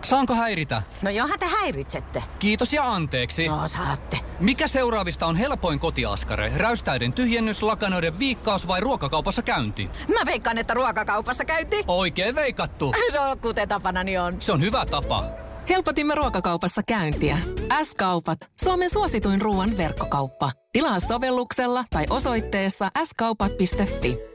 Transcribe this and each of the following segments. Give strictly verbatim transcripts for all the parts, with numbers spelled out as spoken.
Saanko häiritä? No johan te häiritsette. Kiitos ja anteeksi. No saatte. Mikä seuraavista on helpoin kotiaskare? Räystäiden tyhjennys, lakanoiden viikkaus vai ruokakaupassa käynti? Mä veikkaan, että ruokakaupassa käynti. Oikein veikattu. No kuten tapanani on. Se on hyvä tapa. Helpotimme ruokakaupassa käyntiä. S-kaupat. Suomen suosituin ruoan verkkokauppa. Tilaa sovelluksella tai osoitteessa s kaupat piste f i.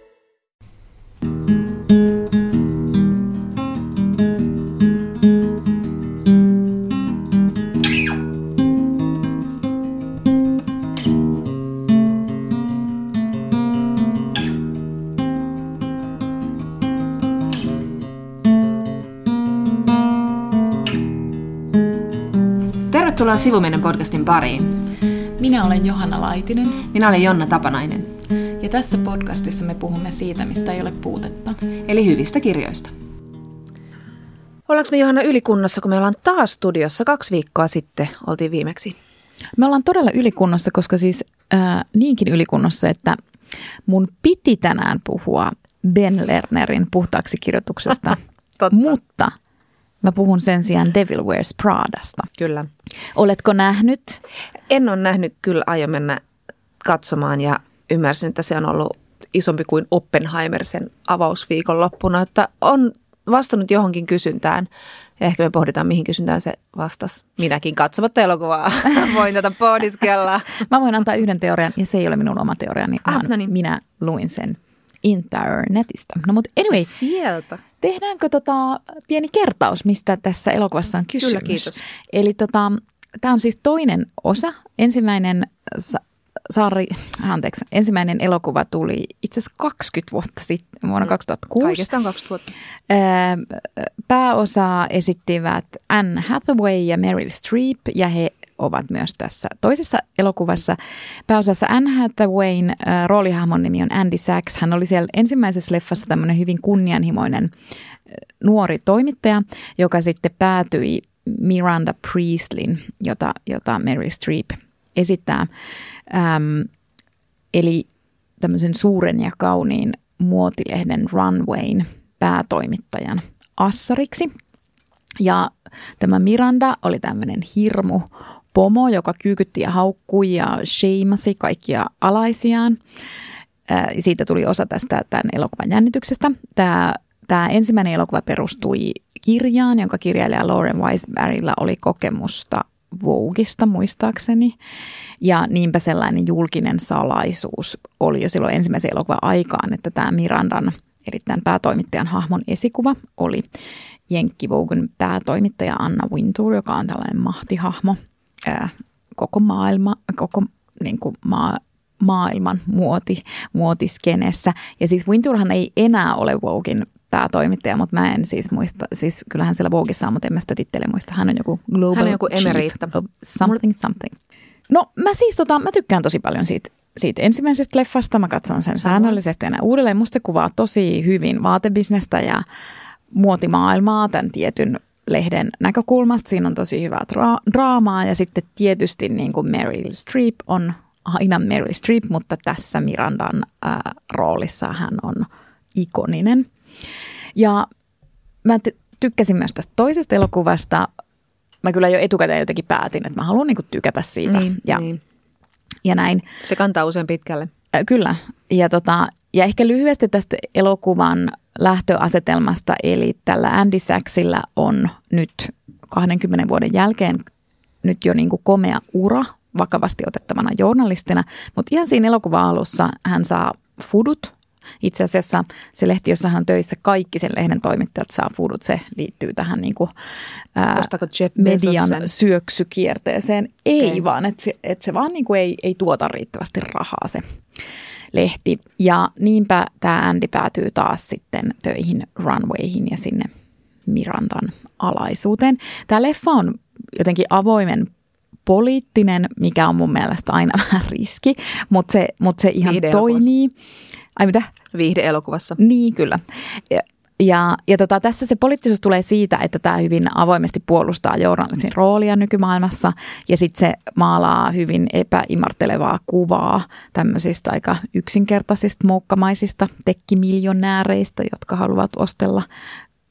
Tervetuloa Sivumennen podcastin pariin. Minä olen Johanna Laitinen. Minä olen Jonna Tapanainen. Ja tässä podcastissa me puhumme siitä, mistä ei ole puutetta. Eli hyvistä kirjoista. Ollaanko me Johanna ylikunnossa, kun me ollaan taas studiossa? Kaksi viikkoa sitten oltiin viimeksi. Me ollaan todella ylikunnossa, koska siis äh, niinkin ylikunnossa, että mun piti tänään puhua Ben Lernerin puhtaaksi kirjoituksesta, mutta mä puhun sen sijaan Devil Wears Pradasta. Kyllä. Oletko nähnyt? En ole nähnyt, kyllä aion mennä katsomaan ja ymmärsin, että se on ollut isompi kuin Oppenheimer sen avausviikon loppuna, että on vastannut johonkin kysyntään. Ja ehkä me pohditaan, mihin kysyntään se vastasi. Minäkin katsomatta elokuvaa. Voin tätä pohdiskella. Mä voin antaa yhden teorian, ja se ei ole minun oma teoriani, ah, vaan no niin. minä luin sen internetistä. No mutta anyway, sieltä. Tehdäänkö tota pieni kertaus, mistä tässä elokuvassa on kysymys? Kyllä, kiitos. Eli tota, tämä on siis toinen osa. Ensimmäinen sa- Saari, anteeksi, ensimmäinen elokuva tuli itse asiassa kaksikymmentä vuotta sitten, vuonna kaksituhattakuusi. Kaikestaan kaksikymmentä vuotta. Pääosaa esittivät Anne Hathaway ja Meryl Streep, ja he ovat myös tässä toisessa elokuvassa. Pääosassa Anne Hathawayn roolihahmon nimi on Andy Sachs. Hän oli siellä ensimmäisessä leffassa tämmöinen hyvin kunnianhimoinen nuori toimittaja, joka sitten päätyi Miranda Priestlin, jota, jota Meryl Streep esittää. Ähm, eli tämmöisen suuren ja kauniin muotilehden Runwayn päätoimittajan assariksi. Ja tämä Miranda oli tämmöinen hirmu pomo, joka kyykytti ja haukkui ja sheimasi kaikkia alaisiaan. Äh, siitä tuli osa tästä tämän elokuvan jännityksestä. Tämä, tämä ensimmäinen elokuva perustui kirjaan, jonka kirjailija Lauren Weisbergillä oli kokemusta Voguesta muistaakseni. Ja niinpä sellainen julkinen salaisuus oli jo silloin ensimmäisen elokuvan aikaan, että tämä Mirandan, eli tämän päätoimittajan hahmon esikuva, oli Jenkki Vogun päätoimittaja Anna Wintour, joka on tällainen mahtihahmo ää, koko, maailma, koko niin kuin maa, maailman muoti, muotiskenessä. Ja siis Wintourhan ei enää ole Voguin päätoimittaja, mutta mä en siis muista, siis kyllähän siellä Voguessa on, mutta en mä sitä tittele muista. Hän on joku global Hän on joku emeriitta. Something, something. No mä siis tota, mä tykkään tosi paljon siitä, siitä ensimmäisestä leffasta. Mä katson sen säännöllisesti aina uudelleen. Musta se kuvaa tosi hyvin vaatebisnestä ja muotimaailmaa tämän tietyn lehden näkökulmasta. Siinä on tosi hyvää dra- draamaa ja sitten tietysti niin kuin Meryl Streep on aina Meryl Streep, mutta tässä Mirandan ää, roolissa hän on ikoninen. Ja mä t- tykkäsin myös tästä toisesta elokuvasta. Mä kyllä jo etukäteen jotenkin päätin, että mä haluan niinku tykätä siitä niin, ja, niin. ja näin. Se kantaa usein pitkälle. Äh, kyllä. Ja, tota, ja ehkä lyhyesti tästä elokuvan lähtöasetelmasta, eli tällä Andy Sachsilla on nyt kahdenkymmenen vuoden jälkeen nyt jo niinku komea ura vakavasti otettavana journalistina, mutta ihan siinä elokuvan alussa hän saa fudut. Itse asiassa se lehti, jossa hän on töissä, kaikki sen lehden toimittajat saa fudut. Se liittyy tähän niin kuin, ää, median syöksykierteeseen. Ei okay. vaan, että se, et se vaan niin kuin ei, ei tuota riittävästi rahaa se lehti. Ja niinpä tämä Andy päätyy taas sitten töihin Runwayhin ja sinne Mirandan alaisuuteen. Tämä leffa on jotenkin avoimen poliittinen, mikä on mun mielestä aina vähän riski, mutta se, mut se ihan toimii. Ai mitä? Viihde-elokuvassa. Niin, kyllä. Ja, ja, ja tota, tässä se poliittisuus tulee siitä, että tämä hyvin avoimesti puolustaa journalismin roolia nykymaailmassa ja sitten se maalaa hyvin epäimartelevaa kuvaa tämmöisistä aika yksinkertaisista, moukkamaisista tekkimiljonääreistä, jotka haluavat ostella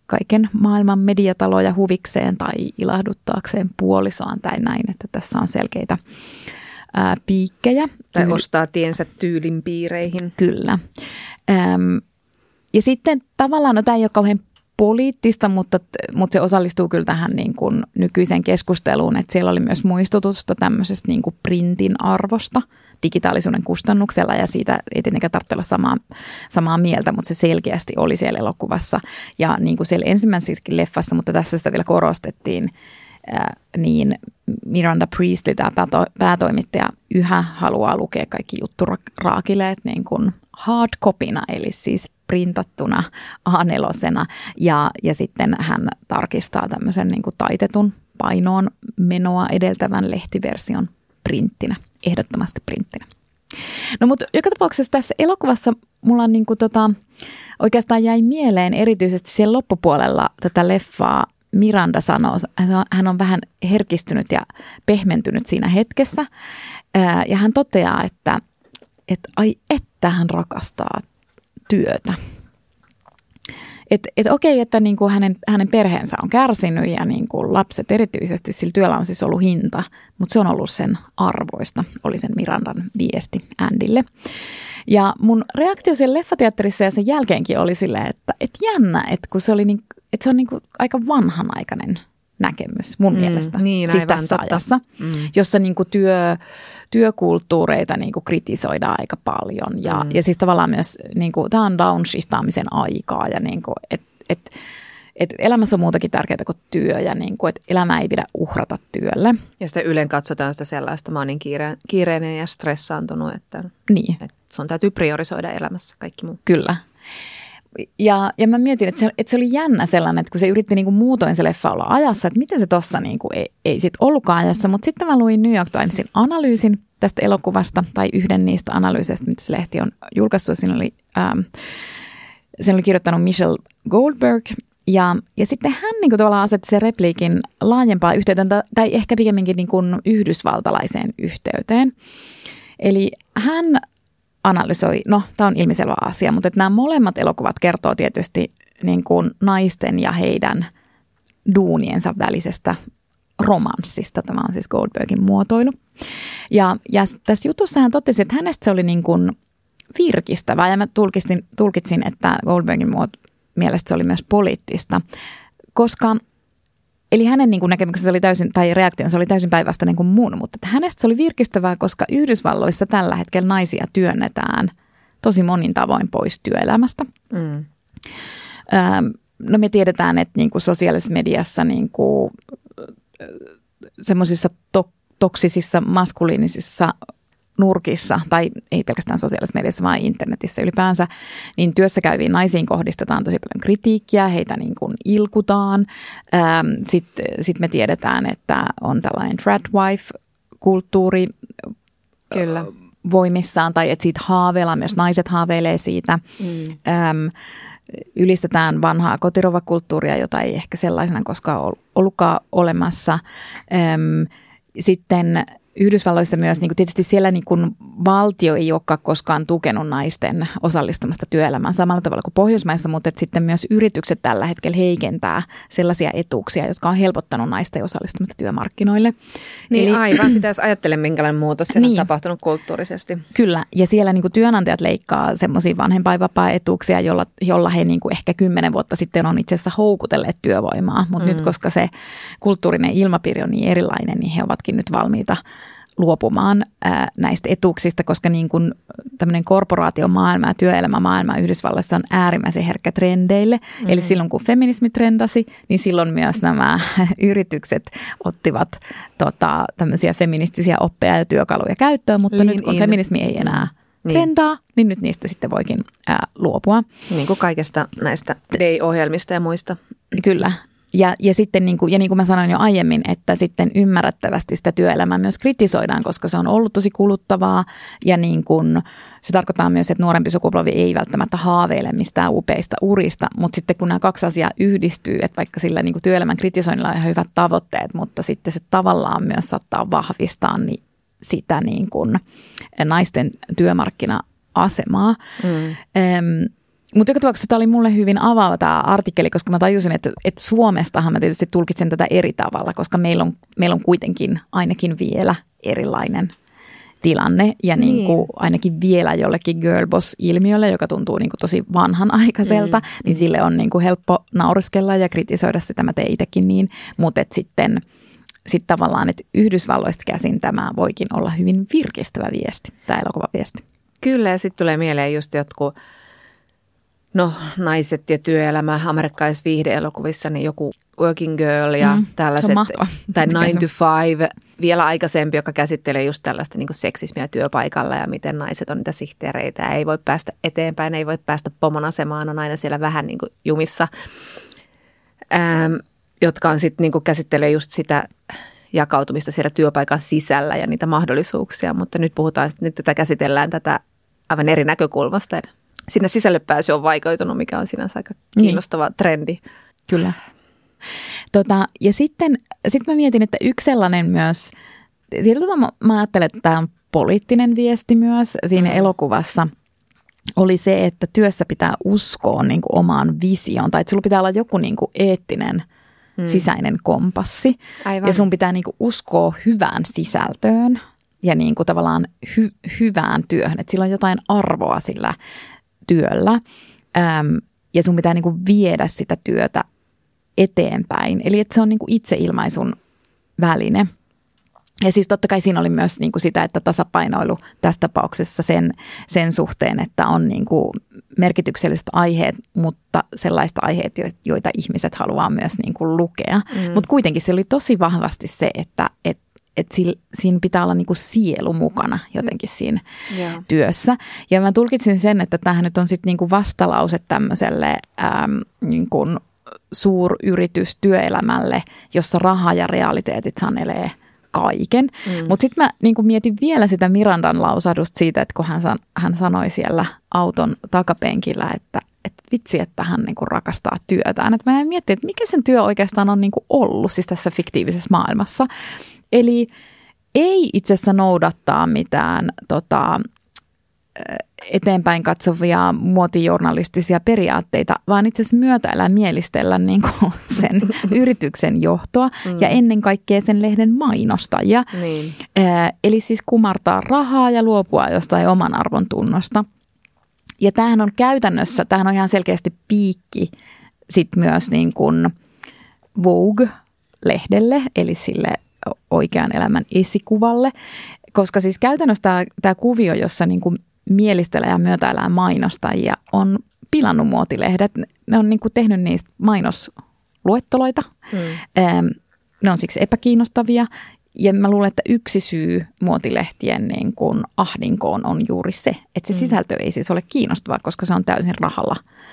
kaiken maailman mediataloja huvikseen tai ilahduttaakseen puolisoaan tai näin, että tässä on selkeitä ää, piikkejä. Tai Tyyl... ostaa tiensä tyylin piireihin. Kyllä. Äm, ja sitten tavallaan, no tämä ei ole kauhean poliittista, mutta, mutta se osallistuu kyllä tähän niin kuin nykyiseen keskusteluun, että siellä oli myös muistutusta tämmöisestä niin kuin printin arvosta digitaalisuuden kustannuksella, ja siitä ei tietenkään tarvitse olla samaa, samaa mieltä, mutta se selkeästi oli siellä elokuvassa ja niin kuin siellä ensimmäisessäkin leffassa, mutta tässä sitä vielä korostettiin, ää, niin Miranda Priestley, tämä pääto, päätoimittaja, yhä haluaa lukea kaikki jutturaakileet niin kuin hard copyna, eli siis printattuna A neljä, ja, ja sitten hän tarkistaa tämmöisen niin kuin taitetun painoon menoa edeltävän lehtiversion printtinä, ehdottomasti printtinä. No mutta joka tapauksessa tässä elokuvassa mulla on niin kuin tota, oikeastaan jäi mieleen erityisesti siellä loppupuolella tätä leffaa. Miranda sanoo, hän on vähän herkistynyt ja pehmentynyt siinä hetkessä, ja hän toteaa, että, että ai että hän rakastaa työtä. Että et okei, että niin kuin hänen, hänen perheensä on kärsinyt ja niin kuin lapset erityisesti, sillä työllä on siis ollut hinta, mutta se on ollut sen arvoista, oli sen Mirandan viesti Andylle. Ja mun reaktio siellä leffateatterissa ja sen jälkeenkin oli silleen, että et jännä, että kun se oli niin, että se on niin kuin aika vanhanaikainen näkemys mun mm, mielestä, niin, siis tässä totta. ajassa, mm. jossa niin kuin työ, työkulttuureita niin kuin kritisoidaan aika paljon. Ja, mm. ja siis tavallaan myös, niin kuin, tämä on downshiftaamisen aikaa, ja niin kuin, et, et, et elämässä on muutakin tärkeää kuin työ, ja niin kuin, että elämää ei pidä uhrata työlle. Ja sitten ylen katsotaan sitä sellaista, mä oon niin kiire, kiireinen ja stressaantunut, että, niin. että sun täytyy priorisoida elämässä kaikki muu. Kyllä. Ja, ja mä mietin, että se, että se oli jännä sellainen, että kun se yritti niinku muutoin se leffa olla ajassa, että miten se tossa niinku ei, ei sit ollutkaan ajassa. Mutta sitten mä luin New York Timesin analyysin tästä elokuvasta, tai yhden niistä analyyseistä, mitä se lehti on julkaissut. Siinä oli, ähm, siinä oli kirjoittanut Michelle Goldberg, ja, ja sitten hän niinku tavallaan asetti sen repliikin laajempaa yhteyteen, tai ehkä pikemminkin niinku yhdysvaltalaiseen yhteyteen. Eli hän analysoi, no tämä on ilmiselvä asia, mutta että nämä molemmat elokuvat kertoo tietysti niin kuin naisten ja heidän duuniensa välisestä romanssista. Tämä on siis Goldbergin muotoilu. Ja, ja tässä jutussa hän totesi, että hänestä se oli niin kuin virkistävää, ja mä tulkitsin, tulkitsin, että Goldbergin muot, mielestä se oli myös poliittista, koska eli hänen niin kuin näkemyksensä oli täysin, tai reaktionsa oli täysin päinvastainen kuin mun, mutta että hänestä se oli virkistävää, koska Yhdysvalloissa tällä hetkellä naisia työnnetään tosi monin tavoin pois työelämästä. Mm. Öö, no me tiedetään, että niin kuin sosiaalisessa mediassa niin kuin semmoisissa to- toksisissa maskuliinisissa nurkissa, tai ei pelkästään sosiaalisessa mediassa, vaan internetissä ylipäänsä, niin työssä käyviin naisiin kohdistetaan tosi paljon kritiikkiä, heitä niin kuin ilkutaan. Sitten sit me tiedetään, että on tällainen tradwife-kulttuuri Kyllä. voimissaan, tai että siitä haaveillaan, myös naiset haaveilee siitä. Mm. Öm, ylistetään vanhaa kotirouvakulttuuria, jota ei ehkä sellaisena koskaan ollutkaan olemassa. Öm, sitten Yhdysvalloissa myös, niin kuin tietysti siellä niin kuin valtio ei olekaan koskaan tukenut naisten osallistumista työelämään samalla tavalla kuin Pohjoismaissa, mutta että sitten myös yritykset tällä hetkellä heikentää sellaisia etuuksia, jotka on helpottanut naisten osallistumista työmarkkinoille. Niin Eli, aivan, sitä jos ajattele, minkälainen muutos siellä niin, on tapahtunut kulttuurisesti. Kyllä, ja siellä niin kuin työnantajat leikkaa semmoisia vanhempainvapaa-etuuksia, jolla, jolla he niin kuin ehkä kymmenen vuotta sitten on itse asiassa houkutelleet työvoimaa, mutta mm. nyt koska se kulttuurinen ilmapiiri on niin erilainen, niin he ovatkin nyt valmiita luopumaan ää, näistä etuuksista, koska niin kuin tämmöinen korporaatiomaailma ja työelämämaailma Yhdysvalloissa on äärimmäisen herkkä trendeille. Mm-hmm. Eli silloin kun feminismi trendasi, niin silloin myös nämä yritykset ottivat tota, tämmöisiä feministisiä oppeja ja työkaluja käyttöön, mutta Lean nyt kun in. feminismi ei enää niin. trendaa, niin nyt niistä sitten voikin ää, luopua. Niin kuin kaikesta näistä day-ohjelmista ja muista. Kyllä. Ja, ja sitten niin kuin, ja niin kuin mä sanoin jo aiemmin, että sitten ymmärrettävästi sitä työelämää myös kritisoidaan, koska se on ollut tosi kuluttavaa ja niin kuin, se tarkoittaa myös, että nuorempi sukupolvi ei välttämättä haaveile mistään upeista urista, mutta sitten kun nämä kaksi asiaa yhdistyy, että vaikka sillä niin kuin työelämän kritisoinnilla on ihan hyvät tavoitteet, mutta sitten se tavallaan myös saattaa vahvistaa niin sitä niin kuin naisten työmarkkina-asemaa. Mm. Ähm, Mutta joka tapauksessa tämä oli mulle hyvin avaava tämä artikkeli, koska mä tajusin, että, että Suomestahan mä tietysti tulkitsen tätä eri tavalla, koska meillä on, meillä on kuitenkin ainakin vielä erilainen tilanne ja niin. Niin kuin ainakin vielä jollekin girlboss-ilmiölle, joka tuntuu niin kuin tosi vanhanaikaiselta, mm. niin sille on niin kuin helppo nauriskella ja kritisoida sitä, mä teen itsekin niin, mutta sitten sit tavallaan, että Yhdysvalloista käsin tämä voikin olla hyvin virkistävä viesti, tämä elokuvaviesti. Kyllä, ja sitten tulee mieleen just jotkut, no naiset ja työelämä amerikkalaisissa viihde-elokuvissa, niin joku Working Girl ja mm, tällaiset, tai Nine to Five, vielä aikaisempi, joka käsittelee just tällaista niin kuin seksismiä työpaikalla ja miten naiset on niitä sihteereitä ja ei voi päästä eteenpäin, ei voi päästä pomon asemaan, on aina siellä vähän niin kuin jumissa, ähm, jotka on sitten niin kuin käsittelee just sitä jakautumista siellä työpaikan sisällä ja niitä mahdollisuuksia, mutta nyt puhutaan, nyt tätä käsitellään tätä aivan eri näkökulmasta. Sinne sisälle pääsy on vaikeutunut, mikä on sinänsä aika kiinnostava niin. trendi. Kyllä. Tota, ja sitten sit mä mietin, että yksi sellainen myös, tietyllä tavalla mä, mä ajattelen, että tämä on poliittinen viesti myös siinä mm. elokuvassa, oli se, että työssä pitää uskoa niin kuin omaan visioon, tai että sulla pitää olla joku niin kuin eettinen mm. sisäinen kompassi. Aivan. Ja sun pitää niin kuin uskoa hyvään sisältöön ja niin kuin tavallaan hy- hyvään työhön, että sillä on jotain arvoa sillä työllä äm, ja sun pitää niin kuin viedä sitä työtä eteenpäin. Eli että se on niin kuin itseilmaisun väline. Ja siis totta kai siinä oli myös niin kuin sitä, että tasapainoilu tässä tapauksessa sen, sen suhteen, että on niin kuin merkitykselliset aiheet, mutta sellaista aiheet, joita ihmiset haluaa myös niin kuin lukea. Mm. Mutta kuitenkin se oli tosi vahvasti se, että et, et siinä pitää olla niin kuin sielu mukana jotenkin siinä yeah. työssä. Ja mä tulkitsin sen, että tämähän nyt on sitten niin kuin vastalause tämmöiselle äm, niin kuin suuryritystyöelämälle, jossa raha ja realiteetit sanelee kaiken. Mm. Mutta sitten mä niin mietin vielä sitä Mirandan lausahdusta siitä, että kun hän, san, hän sanoi siellä auton takapenkillä, että, että vitsi, että hän niin rakastaa työtään. Että mä mietin, että mikä sen työ oikeastaan on niin ollut siis tässä fiktiivisessä maailmassa. Eli ei itse asiassa noudattaa mitään tota, eteenpäin katsovia muotijournalistisia periaatteita, vaan itse asiassa myötäillä ja mielistellä niin kuin sen yrityksen johtoa mm. ja ennen kaikkea sen lehden mainostajia. Niin. Eli siis kumartaa rahaa ja luopua jostain oman arvon tunnosta. Ja tämähän on käytännössä, tämähän on ihan selkeästi piikki sit myös niin kuin Vogue-lehdelle, eli sille oikean elämän esikuvalle, koska siis käytännössä tämä, tämä kuvio, jossa niin kuin mielistelee ja myötäilää mainostajia, on pilannut muotilehdet. Ne on niin kuin tehnyt niistä mainosluetteloita. Mm. Ne on siksi epäkiinnostavia. Ja mä luulen, että yksi syy muotilehtien niin kuin ahdinkoon on juuri se, että se mm. sisältö ei siis ole kiinnostavaa, koska se on täysin rahalla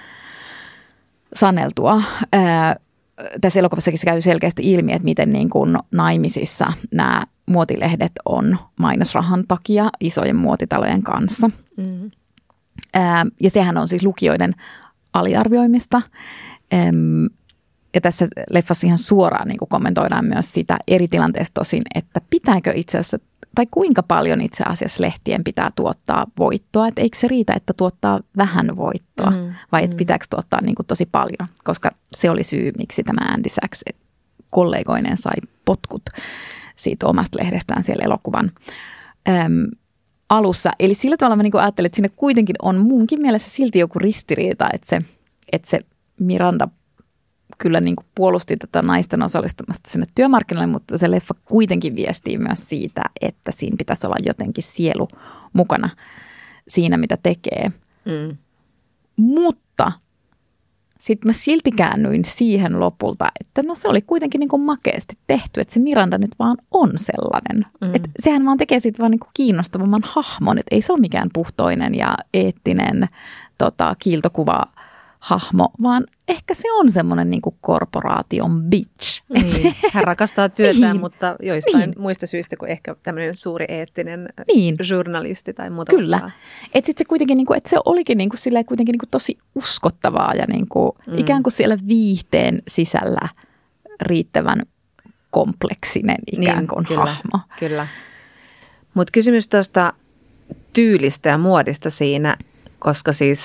saneltua. Ää, tässä elokuvassakin se käy selkeästi ilmi, että miten niin kuin naimisissa nämä muotilehdet on mainosrahan takia isojen muotitalojen kanssa. Mm. Ää, ja sehän on siis lukijoiden aliarvioimista. Äm, ja tässä leffassa ihan suoraan niin kuin kommentoidaan myös sitä eri tilanteesta tosin, että pitääkö itse asiassa, tai kuinka paljon itse asiassa lehtien pitää tuottaa voittoa. Että eikö se riitä, että tuottaa vähän voittoa, mm. vai että pitääkö tuottaa niin kuin tosi paljon. Koska se oli syy, miksi tämä Andy Sachs kollegoinen sai potkut siitä omasta lehdestään siellä elokuvan äm, alussa. Eli sillä tavalla mä niin kuin ajattelin, että siinä kuitenkin on munkin mielessä silti joku ristiriita, että se, että se Miranda kyllä niin kuin puolusti tätä naisten osallistumista sinne työmarkkinoille, mutta se leffa kuitenkin viestii myös siitä, että siinä pitäisi olla jotenkin sielu mukana siinä, mitä tekee. Mm. Mutta sitten mä silti käännyin siihen lopulta, että no se oli kuitenkin niin kuin makeasti tehty, että se Miranda nyt vaan on sellainen. Mm. Että sehän vaan tekee siitä vaan niin kuin kiinnostavamman hahmon, että ei se ole mikään puhtoinen ja eettinen tota, kiiltokuva hahmo, vaan ehkä se on semmoinen niin kuin korporaation bitch. Niin. Hän rakastaa työtään, niin. mutta joistain niin. muista syistä kuin ehkä tämmöinen suuri eettinen niin. journalisti tai muuta. Kyllä. Että sitten se kuitenkin, niin kuin, että se olikin niin kuin, silleen, kuitenkin niin kuin tosi uskottavaa ja niin kuin, mm. ikään kuin siellä viihteen sisällä riittävän kompleksinen ikään niin, kuin kyllä, hahmo. Kyllä. Mutta kysymys tuosta tyylistä ja muodista siinä, koska siis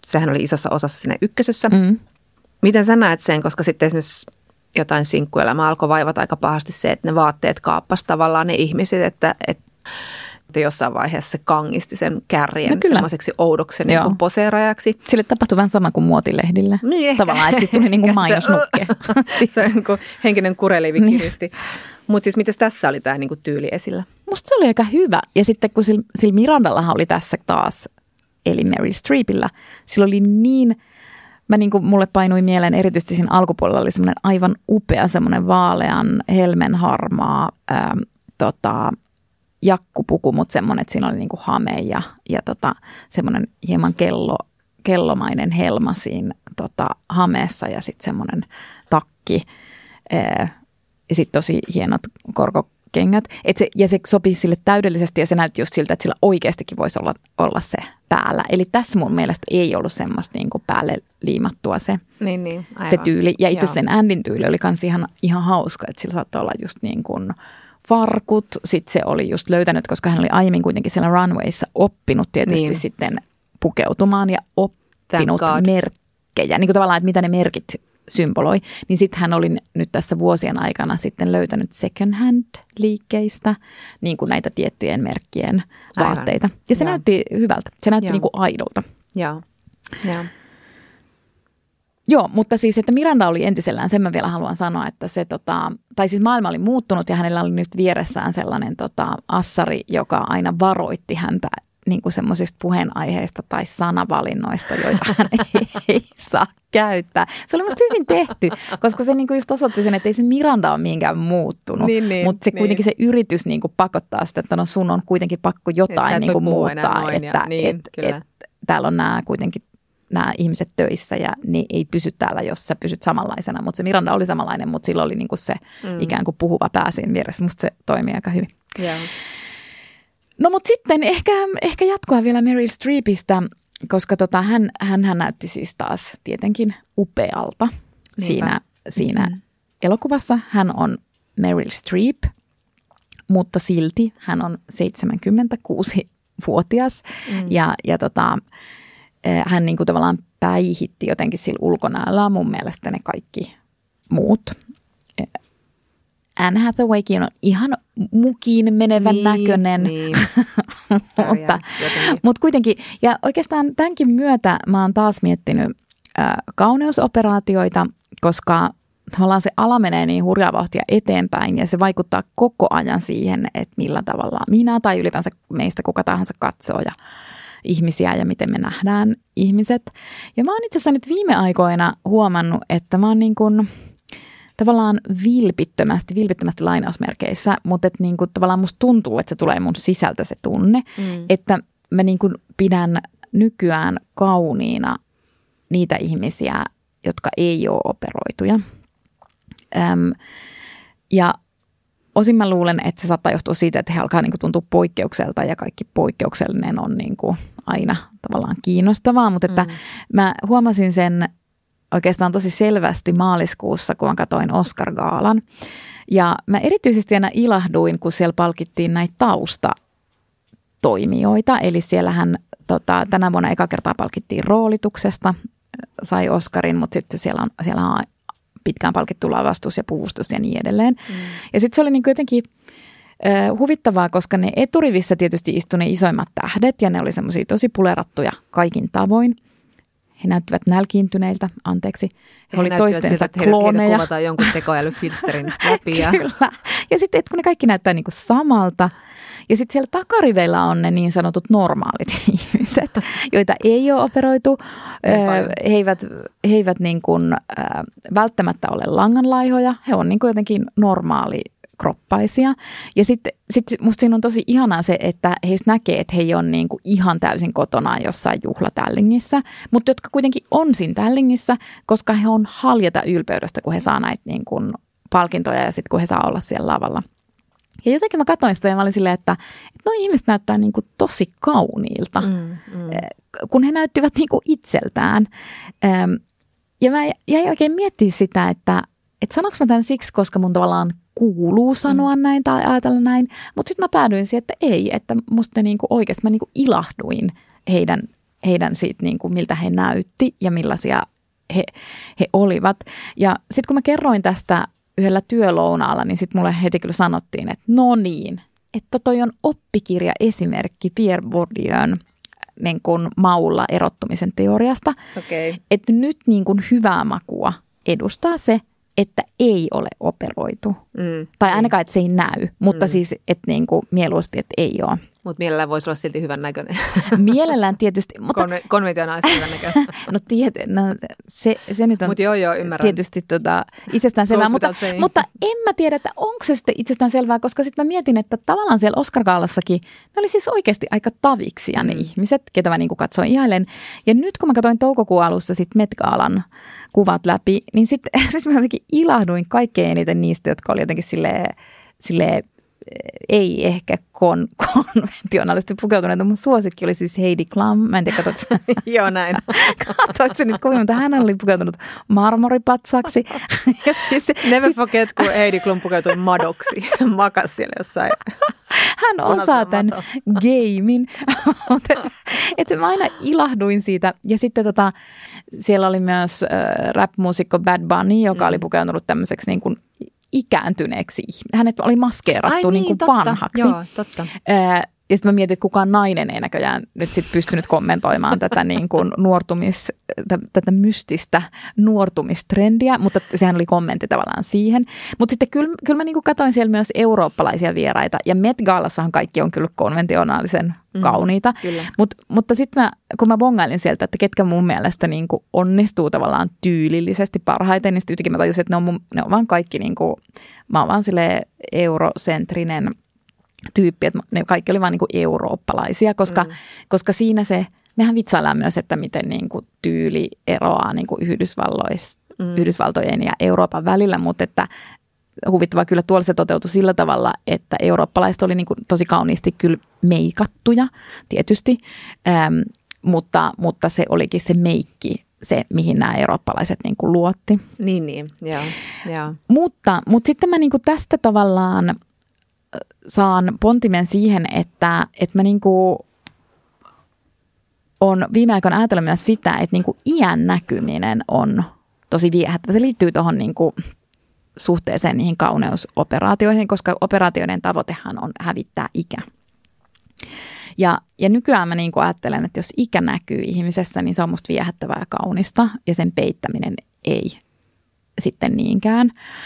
sehän oli isossa osassa siinä ykkösessä. Mm. Miten sä näet sen, koska sitten esimerkiksi jotain sinkkuelämää alkoi vaivata aika pahasti se, että ne vaatteet kaappasi tavallaan ne ihmiset, että, että jossain vaiheessa se kangisti sen kärjen no semmoiseksi oudoksi niin kuin poseerajaksi. Sille tapahtui vähän sama kuin muotilehdillä. Niin ehkä. Tavallaan, että sitten tuli niin kuin mainosnukke. Se on kuin henkinen kureliivi kiristi. Mutta siis mitäs tässä oli tämä niin kuin tyyli esillä? Musta se oli aika hyvä. Ja sitten kun sillä, sillä Mirandallahan oli tässä taas, eli Meryl Streepillä, sillä oli niin... Mä niin kuin, mulle painui mieleen erityisesti siinä alkupuolella oli semmoinen aivan upea semmoinen vaalean helmenharmaa ää, tota, jakkupuku, mutta semmoinen, että siinä oli niin kuin hame ja, ja tota, semmoinen hieman kello, kellomainen helma siinä tota, hameessa ja sitten semmoinen takki ää, ja sitten tosi hienot korkokengät. Et se, ja se sopii sille täydellisesti ja se näytti just siltä, että sillä oikeastikin voisi olla, olla se päällä. Eli tässä mun mielestä ei ollut semmoista niin kuin päälle liimattua se, niin, niin, se tyyli. Ja itse sen Andyn tyyli oli kans ihan, ihan hauska, että sillä saattoi olla just niin kuin farkut. Sitten se oli just löytänyt, koska hän oli aiemmin kuitenkin siellä runwayssa oppinut tietysti niin. sitten pukeutumaan ja oppinut merkkejä. Niin kuin tavallaan, että mitä ne merkit symboloi, niin sitten hän oli nyt tässä vuosien aikana sitten löytänyt second hand liikkeistä niin kuin näitä tiettyjen merkkien vaatteita. Aivan. Ja se ja. näytti hyvältä. Se näytti ja. niin kuin aidolta. Joo. Ja. Joo, mutta siis, että Miranda oli entisellään, sen mä vielä haluan sanoa, että se tota, tai siis maailma oli muuttunut ja hänellä oli nyt vieressään sellainen tota, assari, joka aina varoitti häntä niin kuin semmoisista puheenaiheista tai sanavalinnoista, joita hän ei, ei saa käyttää. Se oli musta hyvin tehty, koska se niin kuin just osoitti sen, että ei se Miranda ole mihinkään muuttunut, niin, niin, mutta se niin. kuitenkin se yritys niin kuin pakottaa sitä, että no sun on kuitenkin pakko jotain niin kuin muuttaa, että ja, niin, et, et, täällä on nämä kuitenkin nämä ihmiset töissä ja ne ei pysy täällä, jos sä pysyt samanlaisena, mutta se Miranda oli samanlainen, mutta sillä oli niin kuin se mm. ikään kuin puhuva pää siinä vieressä. Musta se toimii aika hyvin. Yeah. No mutta sitten ehkä, ehkä jatkoa vielä Meryl Streepistä, koska tota, hän, hän, hän näytti siis taas tietenkin upealta siinä, siinä mm-hmm. elokuvassa. Hän on Meryl Streep, mutta silti hän on seitsemänkymmentäkuusi-vuotias mm. ja, ja tota, hän niin kuin tavallaan päihitti jotenkin sillä ulkonäöllä mun mielestä ne kaikki muut. Anne Hathawaykin on ihan mukiin menevän niin, näköinen, niin. mutta, mutta kuitenkin. Ja oikeastaan tämänkin myötä mä oon taas miettinyt äh, kauneusoperaatioita, koska tavallaan se ala menee niin hurjaa vauhtia eteenpäin ja se vaikuttaa koko ajan siihen, että millä tavalla minä tai ylipäänsä meistä kuka tahansa katsoo ja ihmisiä ja miten me nähdään ihmiset. Ja mä oon itse asiassa nyt viime aikoina huomannut, että mä oon niin kuin tavallaan vilpittömästi, vilpittömästi lainausmerkeissä, mutta että niin kuin tavallaan musta tuntuu, että se tulee mun sisältä se tunne, mm. että mä niin kuin pidän nykyään kauniina niitä ihmisiä, jotka ei ole operoituja. Öm, ja osin mä luulen, että se saattaa johtua siitä, että he alkaa niin kuin tuntua poikkeukselta ja kaikki poikkeuksellinen on niin kuin aina tavallaan kiinnostavaa, mutta että mm. mä huomasin sen oikeastaan tosi selvästi maaliskuussa, kun mä katsoin Oscar-gaalan. Ja mä erityisesti aina ilahduin, kun siellä palkittiin näitä taustatoimijoita. Eli siellähän tota, tänä vuonna eka kertaa palkittiin roolituksesta, sai Oscarin, mutta sitten siellä on, siellä on pitkään palkittu lavastus ja puvustus ja niin edelleen. Mm. Ja sitten se oli niin jotenkin äh, huvittavaa, koska ne eturivissä tietysti istui ne isoimmat tähdet ja ne oli semmoisia tosi pulerattuja kaikin tavoin. He näyttivät nälkiintyneiltä, anteeksi. He, he oli toistensa siltä, klooneja. Heitä kuvataan jonkun tekoälyfilterin läpi. Ja kyllä. Ja sitten kun ne kaikki näyttää niin kuin samalta. Ja sitten siellä takariveillä on ne niin sanotut normaalit ihmiset, joita ei ole operoitu. He eivät, he eivät niin kuin, äh, välttämättä ole langanlaihoja. He on niin kuin jotenkin normaali kroppaisia. Ja sitten sit musta siinä on tosi ihanaa se, että heistä näkee, että he ei ole niin kuin ihan täysin kotona jossain juhlatällingissä, mutta jotka kuitenkin on siinä tällingissä, koska he on haljata ylpeydestä, kun he saa näitä niin kuin palkintoja ja sitten kun he saa olla siellä lavalla. Ja jotenkin mä katsoin sitä ja mä olin silleen, että, että nuo ihmiset näyttää niin kuin tosi kauniilta, mm, mm. kun he näyttivät niin kuin itseltään. Ja mä jäin oikein miettimään sitä, että, että sanoinko mä tämän siksi, koska mun tavallaan kuuluu sanoa mm. näin tai ajatella näin, mutta sitten mä päädyin siihen, että ei, että musta niinku oikeasti mä niinku ilahduin heidän heidän siitä, niin kuin, miltä he näytti ja millaisia he, he olivat. Ja sitten kun mä kerroin tästä yhdellä työlounaalla, niin sitten mulle heti kyllä sanottiin, että no niin, että toi on oppikirjaesimerkki Pierre Bourdieun niin kuin maulla erottumisen teoriasta. Okay. Että nyt niin kuin hyvää makua edustaa se, että ei ole operoitu. Mm, tai ainakaan, että se ei näy, mutta mm. siis, että niin kuin mieluusti, että ei ole. Mutta mielellään voisi olla silti hyvän näköinen. Mielellään tietysti. Mutta Konve- konventionaalisesti hyvän näköinen. no, tiet, no se, se nyt on Mut joo, joo, ymmärrän. tietysti tota, itsestäänselvää. Mutta, mutta en mä tiedä, että onko se sitten itsestäänselvää, koska sitten mä mietin, että tavallaan siellä Oscar-gaalassakin ne oli siis oikeasti aika taviksia ne mm. ihmiset, ketä mä niinku katsoin ihailen. Ja nyt kun mä katsoin toukokuun alussa sitten Met-gaalan kuvat läpi, niin sitten siis mä jotenkin ilahduin kaikkein eniten niistä, jotka oli jotenkin silleen, silleen ei ehkä kon, konventionaalisesti pukeutuneita. Mun suosikki oli siis Heidi Klum. Mä en tiedä, katsot Joo, näin. Katsoit se nyt kovin, mutta hän oli pukeutunut marmoripatsaksi. siis, Never forget, kun Heidi Klum pukeutui madoksi. Makas siellä jossain. Hän osaa tämän gamein. Että mä aina ilahduin siitä. Ja sitten tota, siellä oli myös äh, rap-muusikko Bad Bunny, joka mm. oli pukeutunut tämmöiseksi niin kuin ikääntyneeksi. Hänet oli maskeerattu Ai niin, niin kuin totta. vanhaksi. Joo, totta. Ää, ja sitten mä mietin, että kukaan nainen ei näköjään nyt sit pystynyt kommentoimaan tätä, niin kuin nuortumis, t- tätä mystistä nuortumistrendiä, mutta sehän oli kommentti tavallaan siihen. Mutta sitten kyllä, kyllä mä niin kuin katsoin siellä myös eurooppalaisia vieraita, ja Met-gaalassahan kaikki on kyllä konventionaalisen kauniita. Mm, Mut, mutta sitten kun mä bongailin sieltä, että ketkä mun mielestä niin kuin onnistuu tavallaan tyylillisesti parhaiten, niin sitten yhtäkkiä mä tajusin, että ne on, mun, ne on vaan kaikki, niin kuin, mä oon vaan silleen eurosentrinen tyyppi, että ne kaikki oli vaan niin kuin eurooppalaisia, koska, mm. koska siinä se, mehän vitsaillaan myös, että miten niin kuin tyyli eroaa niin kuin mm. Yhdysvaltojen ja Euroopan välillä, mutta että huvittavaa kyllä tuolla se toteutui sillä tavalla, että eurooppalaiset oli niin kuin tosi kauniisti kyllä meikattuja tietysti, ähm, mutta, mutta se olikin se meikki, se mihin nämä eurooppalaiset niin kuin luotti. Niin, niin, joo. joo. Mutta, mutta sitten mä niin kuin tästä tavallaan saan pontimen siihen, että, että mä niin kuin on viime aikoina ajatellut myös sitä, että niin kuin iän näkyminen on tosi viehättävä. Se liittyy tuohon niin kuin suhteeseen niihin kauneusoperaatioihin, koska operaatioiden tavoitehan on hävittää ikä. Ja, ja nykyään mä niin kuin ajattelen, että jos ikä näkyy ihmisessä, niin se on musta viehättävää ja kaunista, ja sen peittäminen ei sitten niinkään.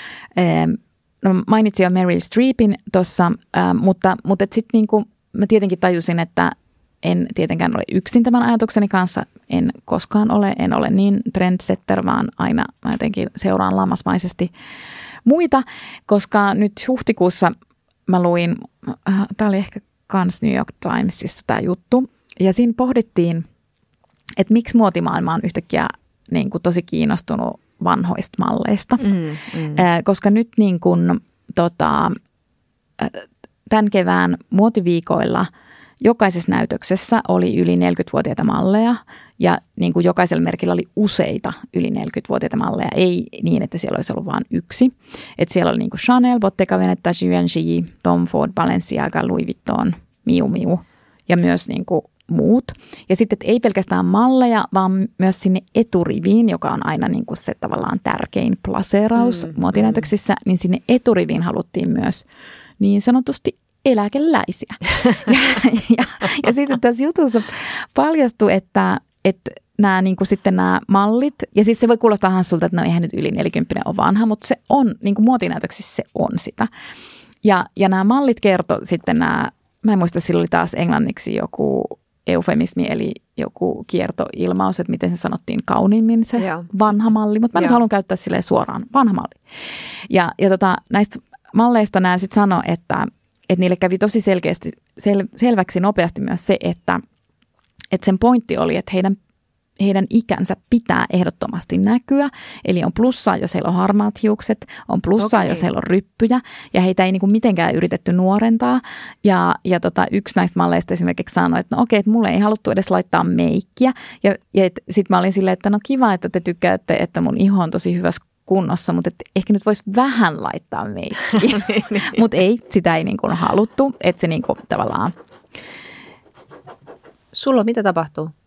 No, mainitsin jo Meryl Streepin tuossa, mutta, mutta sitten niin kuin mä tietenkin tajusin, että en tietenkään ole yksin tämän ajatukseni kanssa. En koskaan ole, en ole niin trendsetter, vaan aina mä jotenkin seuraan lammasmaisesti muita, koska nyt huhtikuussa mä luin, äh, tämä oli ehkä kans New York Timesista tämä juttu, ja siinä pohdittiin, että miksi muotimaailma on yhtäkkiä niin kuin tosi kiinnostunut vanhoista malleista, mm, mm. Äh, koska nyt niin kuin, tota, äh, tämän kevään muotiviikoilla jokaisessa näytöksessä oli yli neljäkymmentävuotiaita malleja, ja niin kuin jokaisella merkillä oli useita yli neljäkymmentävuotiaita malleja, ei niin, että siellä olisi ollut vain yksi. Että siellä oli niin kuin Chanel, Bottega Veneta, Givenchy, Tom Ford, Balenciaga, Louis Vuitton, Miu Miu ja myös niin kuin muut. Ja sitten ei pelkästään malleja, vaan myös sinne eturiviin, joka on aina niin kuin se tavallaan tärkein plaseeraus mm, muotinäytöksissä, mm. niin sinne eturiviin haluttiin myös niin sanotusti eläkeläisiä. ja, ja, ja sitten tässä jutussa paljastui, että, että nämä, niin kuin sitten nämä mallit, ja siis se voi kuulostaa hassulta, että no eihän nyt yli neljäkymppinen ole vanha, mutta se on, niin kuin muotinäytöksissä se on sitä. Ja, ja nämä mallit kertoi sitten nämä, mä en muista, sillä oli taas englanniksi joku eufemismi, eli joku kiertoilmaus, että miten se sanottiin kauniimmin se yeah. vanha malli, mutta mä yeah. nyt haluan käyttää silleen suoraan vanha malli. Ja, ja tota, näistä malleista nämä sitten sanoi, että että niille kävi tosi selkeästi, sel, selväksi nopeasti myös se, että, että sen pointti oli, että heidän, heidän ikänsä pitää ehdottomasti näkyä. Eli on plussaa, jos heillä on harmaat hiukset, on plussaa, okay. jos heillä on ryppyjä, ja heitä ei niin kuin mitenkään yritetty nuorentaa. Ja, ja tota, yksi näistä malleista esimerkiksi sanoi, että no okei, että mulle ei haluttu edes laittaa meikkiä. Ja, ja sitten mä olin silleen, että no kiva, että te tykkäätte, että mun iho on tosi hyvässä kunnossa, mutta ehkä nyt voisi vähän laittaa meikkiä. Mutta ei, sitä ei niin kuin haluttu, että se niin kuin tavallaan. Sulla mitä tapahtuu?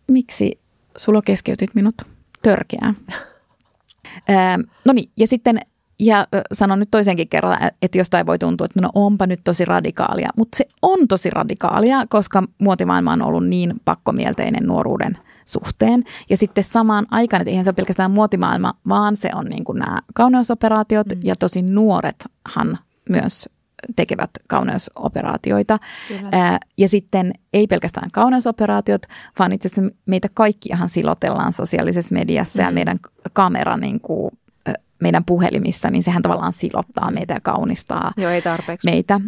miksi sulla keskeytit minut? Törkeää. öö, no niin, ja sitten ja sanon nyt toisenkin kerran, että jostain voi tuntua, että no onpa nyt tosi radikaalia, mutta se on tosi radikaalia, koska muotimaailma on ollut niin pakkomielteinen nuoruuden suhteen. Ja sitten samaan aikaan, että eihän se ole pelkästään muotimaailma, vaan se on niin kuin nämä kauneusoperaatiot mm. ja tosi nuorethan myös tekevät kauneusoperaatioita. Ää, ja sitten ei pelkästään kauneusoperaatiot, vaan itse asiassa meitä kaikkiahan silotellaan sosiaalisessa mediassa mm. ja meidän kamera niin kuin meidän puhelimissa, niin sehän tavallaan silottaa meitä ja kaunistaa Joo, ei tarpeeksi. meitä.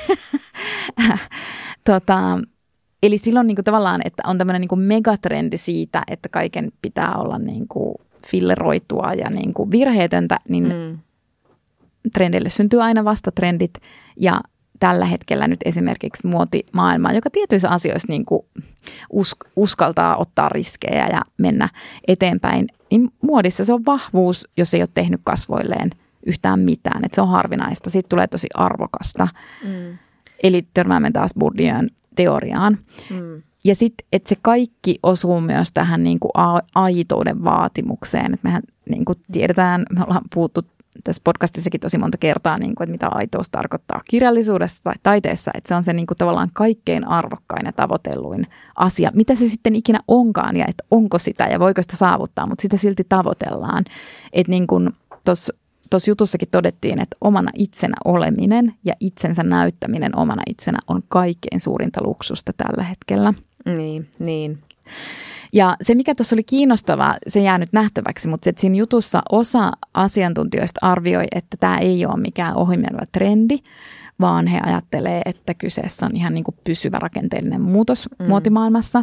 tota, eli silloin niin kuin tavallaan, että on tämmöinen niin kuin megatrendi siitä, että kaiken pitää olla niin kuin filleroitua ja niin kuin virheetöntä, niin mm. trendille syntyy aina vastatrendit. Ja tällä hetkellä nyt esimerkiksi muotimaailma, joka tietyissä asioissa niin kuin usk- uskaltaa ottaa riskejä ja mennä eteenpäin, niin muodissa se on vahvuus, jos ei ole tehnyt kasvoilleen yhtään mitään. Että se on harvinaista. Siitä tulee tosi arvokasta. Mm. Eli törmäämme taas Bourdieun teoriaan. Mm. Ja sitten, että se kaikki osuu myös tähän niin kuin a- aitouden vaatimukseen. Että mehän niin kuin tiedetään, me ollaan puhuttu tässä podcastissakin tosi monta kertaa, niin kuin, että mitä aitous tarkoittaa kirjallisuudessa tai taiteessa. Että se on se niin kuin tavallaan kaikkein arvokkain ja tavoitelluin asia. Mitä se sitten ikinä onkaan ja että onko sitä ja voiko sitä saavuttaa, mutta sitä silti tavoitellaan. Että niin kuin tuossa Tuossa jutussakin todettiin, että omana itsenä oleminen ja itsensä näyttäminen omana itsenä on kaikkein suurinta luksusta tällä hetkellä. Niin, niin. Ja se, mikä tuossa oli kiinnostavaa, se jää nyt nähtäväksi, mutta siinä jutussa osa asiantuntijoista arvioi, että tämä ei ole mikään ohimenevä trendi, vaan he ajattelee, että kyseessä on ihan niin kuin pysyvä rakenteellinen muutos mm. muotimaailmassa.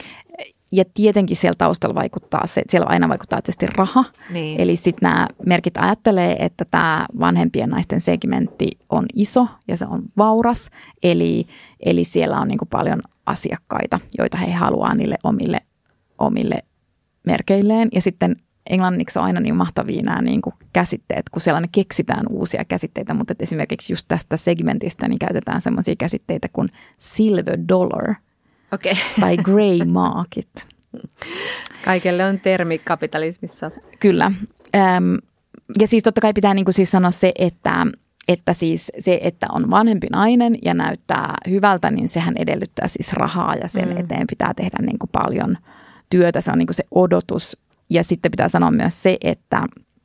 Ja tietenkin siellä taustalla vaikuttaa se, siellä aina vaikuttaa tietysti raha. Niin. Eli sitten nämä merkit ajattelee, että tämä vanhempien naisten segmentti on iso ja se on vauras. Eli, eli siellä on niin kuin paljon asiakkaita, joita he haluaa niille omille, omille merkeilleen. Ja sitten englanniksi on aina niin mahtavia nämä niin kuin käsitteet, kun siellä ne keksitään uusia käsitteitä. Mutta esimerkiksi just tästä segmentistä niin käytetään semmoisia käsitteitä kuin silver dollar. Okay. Tai grey market. Kaikelle on termi kapitalismissa. Kyllä. Öm, ja siis totta kai pitää niin kuin siis sanoa se, että, että siis se, että on vanhempi nainen ja näyttää hyvältä, niin sehän edellyttää siis rahaa ja sen mm. eteen pitää tehdä niin kuin paljon työtä. Se on niin kuin se odotus. Ja sitten pitää sanoa myös se, että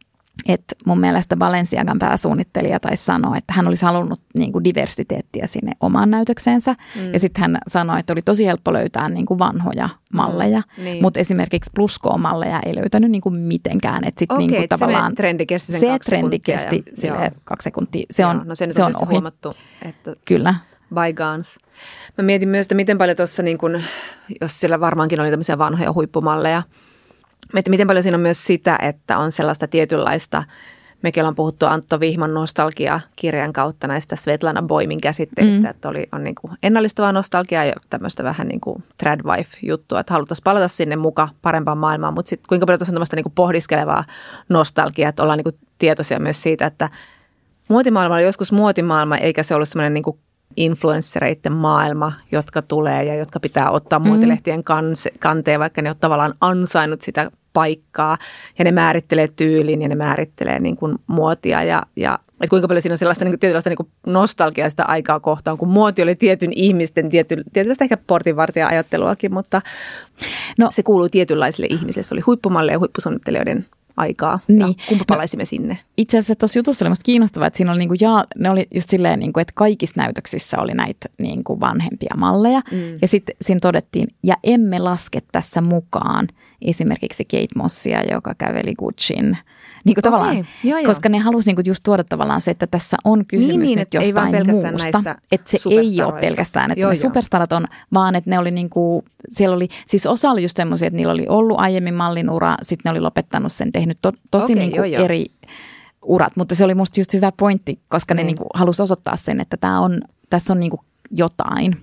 että mun mielestä Balenciagan pääsuunnittelija taisi sanoa, että hän olisi halunnut niin kuin diversiteettiä sinne omaan näytökseensä. Mm. Ja sitten hän sanoi, että oli tosi helppo löytää niin kuin vanhoja malleja, mm. niin. mutta esimerkiksi pluskoo-malleja ei löytänyt niin kuin mitenkään. Että sit Okei, niin kuin tavallaan se trendi kesti sen se kaksi trendi sekuntia. kesti Ja, kaksi sekuntia. Se on, no se, se on ohi. Huomattu, että Kyllä. bygones. Mä mietin myös, että miten paljon tuossa, niin kun, jos siellä varmaankin oli tämmöisiä vanhoja huippumalleja, että miten paljon siinä on myös sitä, että on sellaista tietynlaista, mekin ollaan puhuttu Antto Vihman nostalgia-kirjan kautta näistä Svetlana Boimin käsitteistä, mm. että oli, on niin kuin ennallistavaa nostalgiaa ja tämmöistä vähän niin kuin tradwife-juttua, että haluttaisiin palata sinne mukaan parempaan maailmaan, mutta sitten kuinka paljon tuossa on tämmöistä niin kuin pohdiskelevaa nostalgiaa, että ollaan niin kuin tietoisia myös siitä, että muotimaailma oli joskus muotimaailma, eikä se ollut semmoinen niin kuin influenssereiden maailma, jotka tulee ja jotka pitää ottaa muotilehtien kanse, kanteen, vaikka ne on tavallaan ansainnut sitä paikkaa ja ne määrittelee tyylin ja ne määrittelee niin kuin muotia ja, ja että kuinka paljon siinä on sellaista niin kuin, tietynlaista niin kuin nostalgiaa sitä aikaa kohtaan, kun muoti oli tietyn ihmisten, tiety, tietynlaista ehkä portinvartija-ajatteluakin, mutta no, se kuuluu tietynlaisille ihmisille. Se oli huippumalleja ja huippusuunnittelijoiden aikaa. Niin. Kumpa palaisimme no, sinne? Itse asiassa tuossa jutussa oli musta kiinnostavaa, että siinä oli niinku, ja, ne oli just silleen, niinku, että kaikissa näytöksissä oli näitä niinku vanhempia malleja. Mm. Ja sitten siinä todettiin, ja emme laske tässä mukaan esimerkiksi Kate Mossia, joka käveli Gucciin. Niin kuin tavallaan, joo, joo. Koska ne halusi niinku just tuoda tavallaan se, että tässä on kysymys niin, nyt niin, jostain muusta. Että se ei ole pelkästään, että joo, ne joo. superstarat on, vaan että ne oli niinku, siellä oli, siis osa oli just semmoisia, että niillä oli ollut aiemmin mallin ura, sitten ne oli lopettanut sen, tehnyt to, tosi okay, niinku joo, joo. eri urat. Mutta se oli musta just hyvä pointti, koska ne mm. niinku halusi osoittaa sen, että tää on, tässä on niinku jotain.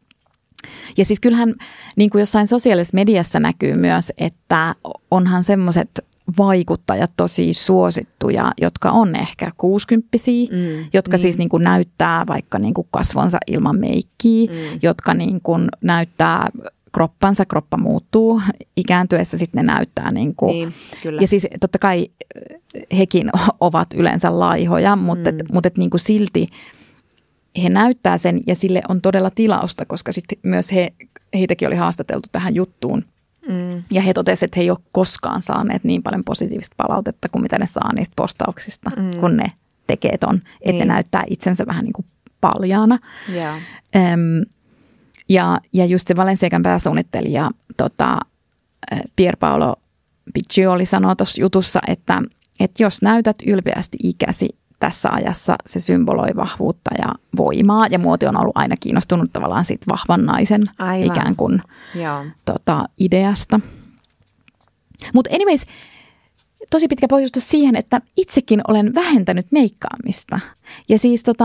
Ja siis kyllähän niin kuin jossain sosiaalisessa mediassa näkyy myös, että onhan semmoiset vaikuttajat tosi suosittuja, jotka on ehkä kuusikymppisiä, mm, jotka niin. siis niin kuin näyttää vaikka niin kuin kasvonsa ilman meikkiä, mm. jotka niin kuin näyttää kroppansa, kroppa muuttuu ikääntyessä, sitten ne näyttää niin kuin, niin, kyllä. ja siis totta kai hekin ovat yleensä laihoja, mutta, mm. mutta et niin kuin silti he näyttää sen ja sille on todella tilausta, koska sitten myös he, heitäkin oli haastateltu tähän juttuun. Mm. Ja he totesivat, että he ei ole koskaan saaneet niin paljon positiivista palautetta kuin mitä ne saa niistä postauksista, mm. kun ne tekee ton, että niin. ne näyttää itsensä vähän niin kuin paljaana. Yeah. Öm, ja, ja just se Valenciagan pääsuunnittelija tota, Pierpaolo Piccioli sanoi tuossa jutussa, että, että jos näytät ylpeästi ikäsi tässä ajassa, se symboloi vahvuutta ja voimaa. Ja muoti on ollut aina kiinnostunut tavallaan siitä vahvan naisen Aivan. ikään kuin tota, ideasta. Mutta anyways, tosi pitkä pohjustus siihen, että itsekin olen vähentänyt meikkaamista. Ja siis tota,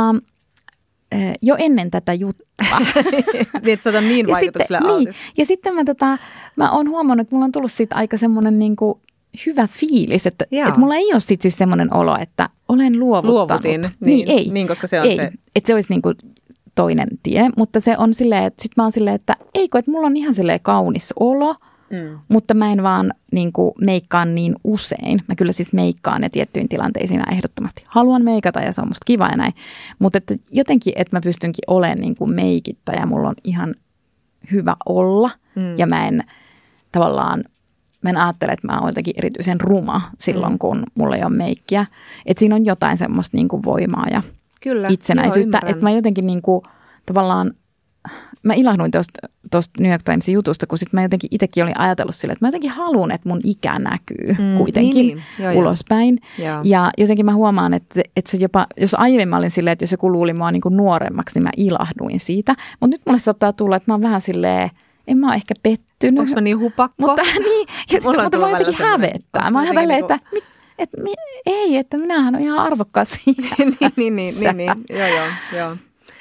jo ennen tätä juttua. Niin, että sä oot niin vaikutukselle altis. Niin, ja sitten mä, tota, mä oon huomannut, että mulla on tullut siitä aika semmoinen niinku hyvä fiilis, että, että mulla ei ole sitten siis semmoinen olo, että olen luovuttanut. Luovutin. Niin, niin ei. Niin, koska se on ei, se. Että se olisi niinku toinen tie, mutta se on silleen, että sit mä oon silleen, että eikö, että mulla on ihan silleen kaunis olo, mm. mutta mä en vaan niinku meikkaan niin usein. Mä kyllä siis meikkaan ja tiettyihin tilanteisiin mä ehdottomasti haluan meikata ja se on musta kiva ja näin. Mutta että jotenkin, että mä pystynkin olemaan niinku meikittä ja mulla on ihan hyvä olla mm. ja mä en tavallaan Mä en ajattele, että mä oon jotenkin erityisen ruma silloin, kun mulla ei ole meikkiä. Että siinä on jotain semmoista niin kuin voimaa ja Kyllä, itsenäisyyttä. Joo, että mä jotenkin niin kuin, tavallaan, mä ilahduin tuosta New York Timesin jutusta, kun sit mä jotenkin itsekin olin ajatellut sille, että mä jotenkin haluan, että mun ikä näkyy mm, kuitenkin niin, niin. Joo, ulospäin. Joo. Ja jotenkin mä huomaan, että, että se jopa, jos aiemmin mä olin silleen, että jos joku luuli mua niin kuin nuoremmaksi, niin mä ilahduin siitä. Mutta nyt mulle saattaa tulla, että mä oon vähän silleen, en mä ole ehkä pettynyt. Onko mä niin hupakko? Mutta, niin, ja sitä, mutta mä jotenkin hävettää. Mä oon ihan tälleen, että mit, et, mi, ei, että minähän on ihan arvokkaas siinä. niin, niin, niin, niin, niin, joo, joo, joo.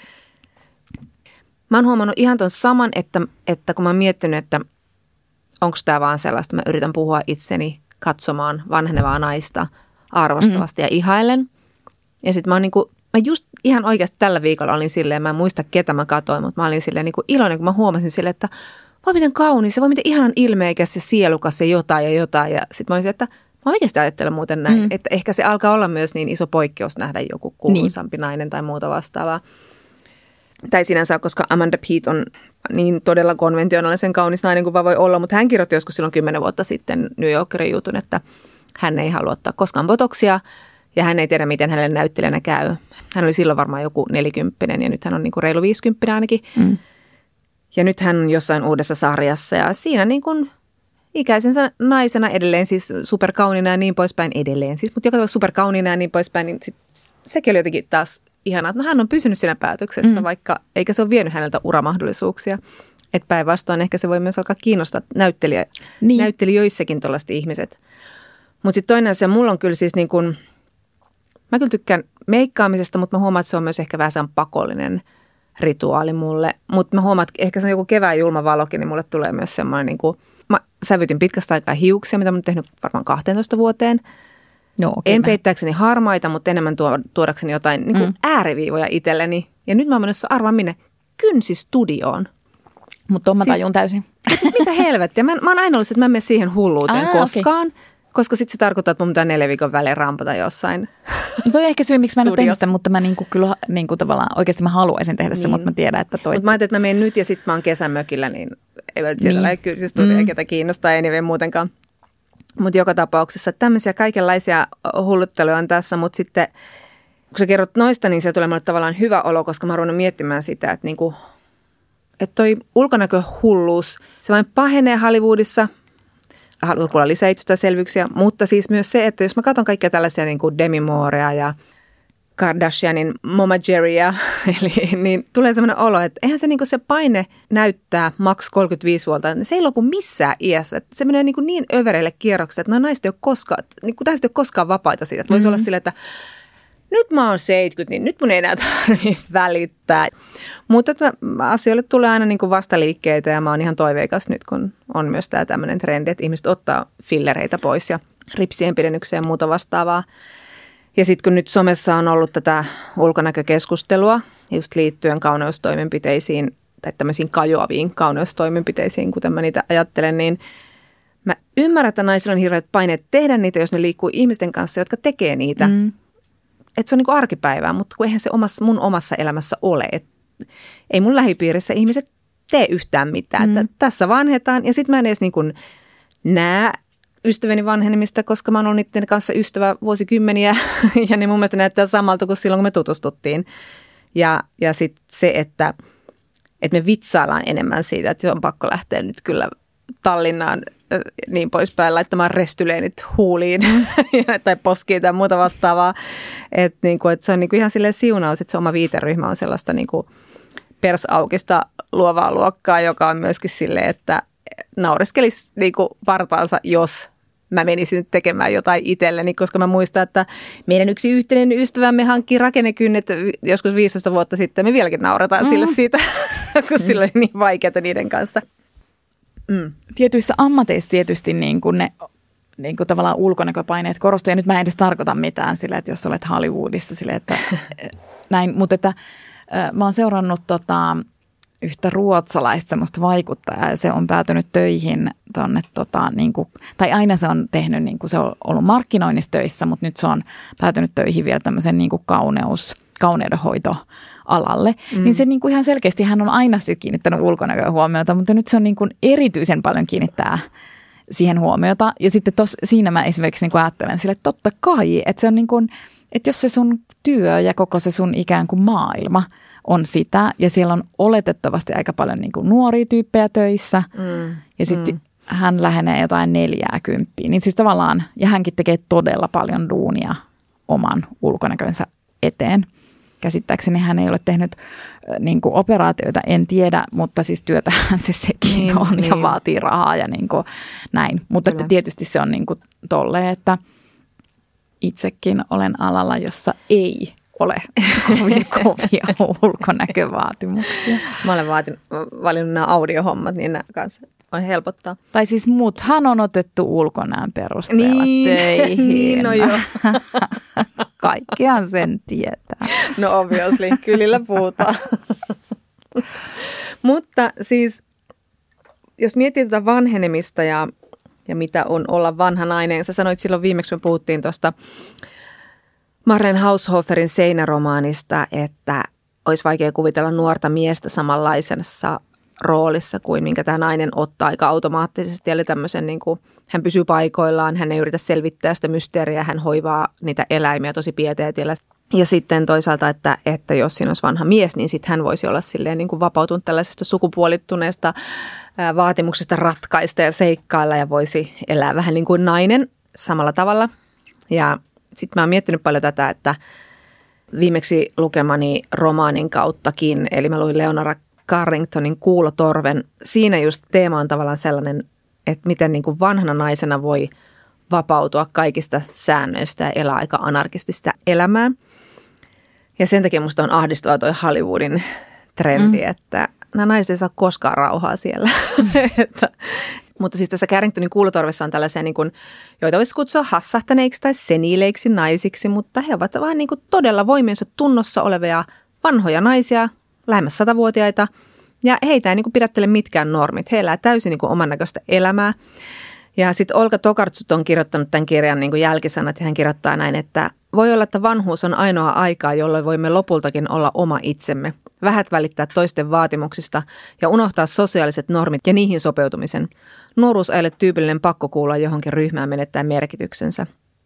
Mä oon huomannut ihan ton saman, että, että kun mä oon miettinyt, että onko tää vaan sellaista, mä yritän puhua itseni katsomaan vanhenevaa naista arvostavasti mm. ja ihailen. Ja sit mä oon niinku, mä just ihan oikeasti tällä viikolla olin silleen, mä en muista ketä mä katoin, mutta mä olin silleen niinku iloinen, kun mä huomasin silleen, että voi miten kaunis ja voi miten ihanan ilmeikäs ja sielukas ja jotain ja jotain. Ja sit mä olin silleen, että mä oikeasti ajattelen muuten näin, mm. että ehkä se alkaa olla myös niin iso poikkeus nähdä joku kuuluisampi niin. nainen tai muuta vastaavaa. Tai sinänsä, koska Amanda Peet on niin todella konventionaalisen kaunis nainen kuin vaan voi olla, mutta hän kirjoitti joskus silloin kymmenen vuotta sitten New Yorkerin jutun, että hän ei halua ottaa koskaan botoksia ja hän ei tiedä, miten hänelle näyttelijänä käy. Hän oli silloin varmaan joku nelikymppinen ja nyt hän on niin kuin reilu viisikymppinen ainakin. Mm. Ja nyt hän on jossain uudessa sarjassa ja siinä niin kuin ikäisensä naisena edelleen siis superkauniina ja niin poispäin edelleen. Siis, mutta joka tavalla superkauniina ja niin poispäin, niin sit, sekin oli jotenkin taas ihanaa, että no, hän on pysynyt siinä päätöksessä, mm. vaikka eikä se ole vienyt häneltä uramahdollisuuksia. Että päinvastoin ehkä se voi myös alkaa kiinnostaa näyttelijä, niin. näyttelijöissäkin tuollaiset ihmiset. Mutta sitten toinen asia, mulla on kyllä siis niin kuin, mä kyllä tykkään meikkaamisesta, mutta mä huomaan, että se on myös ehkä vähän sen pakollinen rituaali mulle. Mutta mä huomaan, että ehkä se on joku kevään julma valokin, niin mulle tulee myös semmoinen, niin kuin, mä sävytin pitkästä aikaa hiuksia, mitä mä oon tehnyt varmaan kahteentoista vuoteen. No, okay, en peittääkseni harmaita, mutta enemmän tuodakseni jotain niin kuin mm. ääriviivoja itselleni. Ja nyt mä oon menossa arvaan minne kynsistudioon. Mutta mä tajun siis, täysin. Siis mitä helvettiä. Mä, mä oon aina ollut, että mä en mene siihen hulluuteen Aa, koskaan. Okay. Koska sitten se tarkoittaa, että mun pitää neljä viikon välein rampata jossain. No toi on ehkä syy, miksi mä en ole tehnyt sitä, mutta mä niinku kyllä niinku tavallaan oikeasti mä haluaisin tehdä niin. se, mutta mä tiedän, että toi... Mutta mä ajattelin, että mä menen nyt ja sitten mä oon kesän mökillä, niin ei välttämättä sieltä lähde kynsistudioon, mm. ketä kiinnostaa, ei niin muutenkaan. Mutta joka tapauksessa tämmöisiä kaikenlaisia hullutteluja on tässä, mutta sitten kun sä kerrot noista, niin se tulee mulle tavallaan hyvä olo, koska mä oon ruvennut miettimään sitä, että, niinku, että toi ulkonäköhulluus, se vain pahenee Hollywoodissa. Haluan kuulla lisää itsestäänselvyyksiä, mutta siis myös se, että jos mä katson kaikkia tällaisia niin kuin Demi Moorea ja Kardashianin Mama Jerryä, eli niin tulee semmoinen olo, että eihän se, niin kuin se paine näyttää maks kolmekymmentäviisi vuotta, se ei lopu missään iässä. Että se menee niin, kuin niin övereille kierroksille, että no naiset ei ole koskaan, niin kuin naiset ei ole koskaan vapaita siitä. Että voisi mm-hmm. olla silleen, että nyt mä oon seitsemänkymmentä, niin nyt mun ei enää tarvitse välittää. Mutta että asioille tulee aina niin kuin vastaliikkeitä ja mä oon ihan toiveikas nyt, kun on myös tämä tämmöinen trendi, että ihmiset ottaa fillereitä pois ja ripsien pidennyksiä ja muuta vastaavaa. Ja sitten kun nyt somessa on ollut tätä ulkonäkökeskustelua just liittyen kauneustoimenpiteisiin tai tämmöisiin kajoaviin kauneustoimenpiteisiin, kuten mä niitä ajattelen, niin mä ymmärrän, että naisilla on hirveät paineet tehdä niitä, jos ne liikkuu ihmisten kanssa, jotka tekee niitä. Mm. Että se on niin kuin arkipäivää, mutta kun eihän se omassa, mun omassa elämässä ole. Et ei mun lähipiirissä ihmiset tee yhtään mitään. Mm. Tässä vanhetaan ja sitten mä en edes niin kuin näe ystäväni vanhenemista, koska mä oon ollut niiden kanssa ystävä vuosikymmeniä ja ne mun mielestä näyttää samalta kuin silloin, kun me tutustuttiin. Ja, ja sitten se, että, että me vitsaillaan enemmän siitä, että on pakko lähteä nyt kyllä Tallinnaan niin poispäin laittamaan restyleenit huuliin tai poskiin tai muuta vastaavaa. Että niinku, et se on niinku ihan silleen siunaus, että se oma viiteryhmä on sellaista niinku persaukista luovaa luokkaa, joka on myöskin silleen, että naureskelisi niinku partaansa, jos mä menisin nyt tekemään jotain itselleni, koska mä muistan, että meidän yksi yhteinen ystävämme hankki rakennekynnet joskus viisitoista vuotta sitten. Me vieläkin naurataan mm. sille siitä, kun mm. sillä oli niin vaikeaa niiden kanssa. Mm. Tietyissä ammateissa tietysti niin kuin ne niin kuin tavallaan ulkonäköpaineet korostuu. Ja nyt mä en edes tarkoita mitään sille, että jos olet Hollywoodissa sille, että näin. Mutta että mä oon seurannut tota, yhtä ruotsalaista semmoista vaikuttajaa ja se on päätynyt töihin tonne tota, niin kuin, tai aina se on tehnyt, niin kuin se on ollut markkinoinnissa töissä, mutta nyt se on päätynyt töihin vielä tämmöisen niin kuin kauneus, kauneudenhoito alalle, mm. niin se niin kuin ihan selkeästi hän on aina kiinnittänyt ulkonäköön huomiota, mutta nyt se on niin kuin erityisen paljon kiinnittää siihen huomiota. Ja sitten tos, siinä mä esimerkiksi niin kuin ajattelen sille, että totta kai, että se on niin kuin, että jos se sun työ ja koko se sun ikään kuin maailma on sitä, ja siellä on oletettavasti aika paljon niin kuin nuoria tyyppejä töissä, mm. ja sitten mm. hän lähenee jotain neljää kymppiä, niin siis tavallaan, ja hänkin tekee todella paljon duunia oman ulkonäkönsä eteen. Käsittääkseni hän ei ole tehnyt niin kuin operaatioita, en tiedä, mutta siis työtähän se sekin niin, on niin. ja vaatii rahaa ja niin kuin näin. Mutta että tietysti se on niin kuin tolleen, että itsekin olen alalla, jossa ei ole kovin kovia ulkonäkövaatimuksia. Mä olen vaatin, valinnut nämä audiohommat, niin nämä kanssa on helpottaa. Tai siis muthan on otettu ulkonäön perusteella niin, töihin. Niin, no joo. Kaikkihan sen tietää. No obviously, kylillä puhutaan. Mutta siis, jos miettii tätä vanhenemista ja, ja mitä on olla vanha nainen, sä sanoit silloin viimeksi, me puhuttiin tuosta Marlene Haushoferin Seinäromaanista, että olisi vaikea kuvitella nuorta miestä samanlaisessa roolissa kuin minkä tämä nainen ottaa aika automaattisesti. Eli tämmöisen, niin kuin, hän pysyy paikoillaan, hän ei yritä selvittää sitä mysteeriä, hän hoivaa niitä eläimiä tosi pieteetillä. Ja sitten toisaalta, että, että jos siinä olisi vanha mies, niin sitten hän voisi olla silleen niin kuin vapautunut tällaisesta sukupuolittuneesta ää, vaatimuksesta ratkaista ja seikkailla ja voisi elää vähän niin kuin nainen samalla tavalla. Ja sitten mä oon miettinyt paljon tätä, että viimeksi lukemani romaanin kauttakin, eli mä luin Leonora Carringtonin Kuulotorven. Siinä just teema on tavallaan sellainen, että miten niin kuin vanhana naisena voi vapautua kaikista säännöistä ja elää aika anarkistista elämää. Ja sen takia musta on ahdistavaa toi Hollywoodin trendi, mm. että nämä naiset ei saa koskaan rauhaa siellä. että, mutta siis tässä Carringtonin Kuulotorvessa on tällaisia, niin kuin, joita voisi kutsua hassahtaneiksi tai seniileiksi naisiksi, mutta he ovat vaan niin kuin todella voimiensa tunnossa olevia vanhoja naisia, lähemmäs satavuotiaita, ja heitä ei niin kuin pidättele mitkään normit. He elää täysin niin kuin oman näköistä elämää. Ja sitten Olga Tokarczuk on kirjoittanut tämän kirjan niin kuin jälkisanat, ja hän kirjoittaa näin, että voi olla, että vanhuus on ainoa aikaa, jolloin voimme lopultakin olla oma itsemme, vähät välittää toisten vaatimuksista ja unohtaa sosiaaliset normit ja niihin sopeutumisen. Nuoruus ei ole tyypillinen pakko kuulua johonkin ryhmään menettää merkityksensä.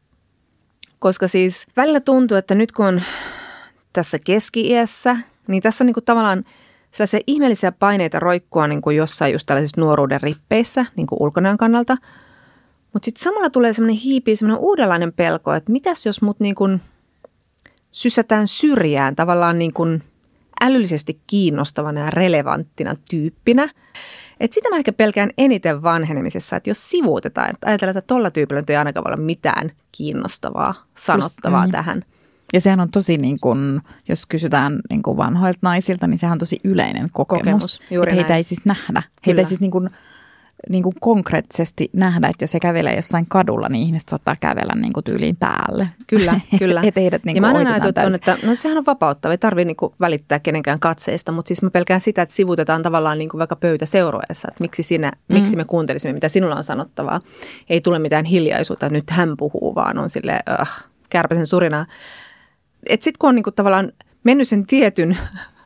Koska siis välillä tuntuu, että nyt kun on tässä keski-iässä, niin tässä on niin kuin tavallaan sellaisia ihmeellisiä paineita roikkua niin kuin jossain just tällaisissa nuoruuden rippeissä niin kuin ulkonäön kannalta. Mutta sitten samalla tulee semmoinen hiipi, semmoinen uudenlainen pelko, että mitäs jos mut niin kuin sysätään syrjään tavallaan niin kuin älyllisesti kiinnostavana ja relevanttina tyyppinä. Että sitä mä ehkä pelkään eniten vanhenemisessa, että jos sivuutetaan, että ajatellaan, että tolla tyypillä nyt ei ainakaan olla mitään kiinnostavaa, sanottavaa Just, mm. tähän. Ja sehän on tosi, niin kuin, jos kysytään niin kuin vanhoilta naisilta, niin sehän on tosi yleinen kokemus. kokemus että heitä näin. Ei siis nähdä. Heitä ei siis niin kuin niin kuin konkreettisesti nähdä, että jos se kävelee jossain kadulla, niin ihmiset saattaa kävellä niin kuin tyyliin päälle. Kyllä, kyllä. Että heidät niin ja kuin mä aina ohitetaan ajatellut, että no sehän on vapauttava, ei tarvitse niin kuin välittää kenenkään katseista, mutta siis mä pelkään sitä, että sivutetaan tavallaan niin kuin vaikka pöytäseuroessa, että miksi, sinä, mm. miksi me kuuntelisimme, mitä sinulla on sanottavaa. Ei tule mitään hiljaisuutta, että nyt hän puhuu, vaan on silleen äh, kärpäsen surinaa. Että sitten kun on niin kuin tavallaan mennyt sen tietyn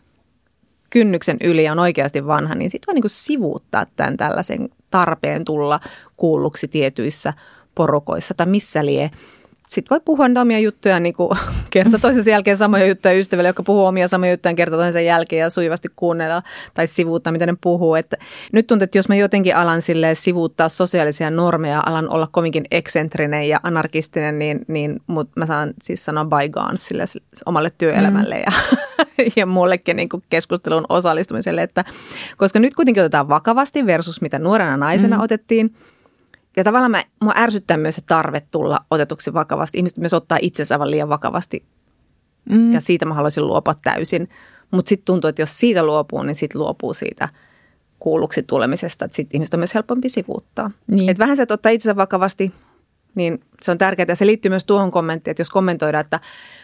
kynnyksen yli ja on oikeasti vanha, niin sitten voi niin kuin sivuuttaa tämän tällaisen tarpeen tulla kuulluksi tietyissä porukoissa tai missä lie. Sitten voi puhua niitä omia juttuja niin kuin kerta toisensa jälkeen samoja juttuja ystäville, jotka puhuu omia samoja juttuja kerta toisensa jälkeen ja sujuvasti kuunnella tai sivuuttaa, mitä ne puhuu. Että nyt tuntuu, että jos mä jotenkin alan silleen sivuuttaa sosiaalisia normeja, alan olla kovinkin eksentrinen ja anarkistinen, niin, niin mut mä saan siis sanoa bygones sille omalle työelämälle mm. ja, ja mullekin niin kuin keskustelun osallistumiselle. Että, koska nyt kuitenkin otetaan vakavasti versus mitä nuorena naisena mm. otettiin. Ja tavallaan mä, mua ärsyttää myös se tarve tulla otetuksi vakavasti. Ihmiset myös ottaa itsensä aivan liian vakavasti mm. ja siitä mä haluaisin luopua täysin. Mutta sitten tuntuu, että jos siitä luopuu, niin sitten luopuu siitä kuulluksi tulemisesta. Että sitten ihmiset on myös helpompi sivuuttaa. Niin. Että vähän se, että ottaa itsensä vakavasti, niin se on tärkeää. Ja se liittyy myös tuohon kommenttiin, että jos kommentoidaan, että,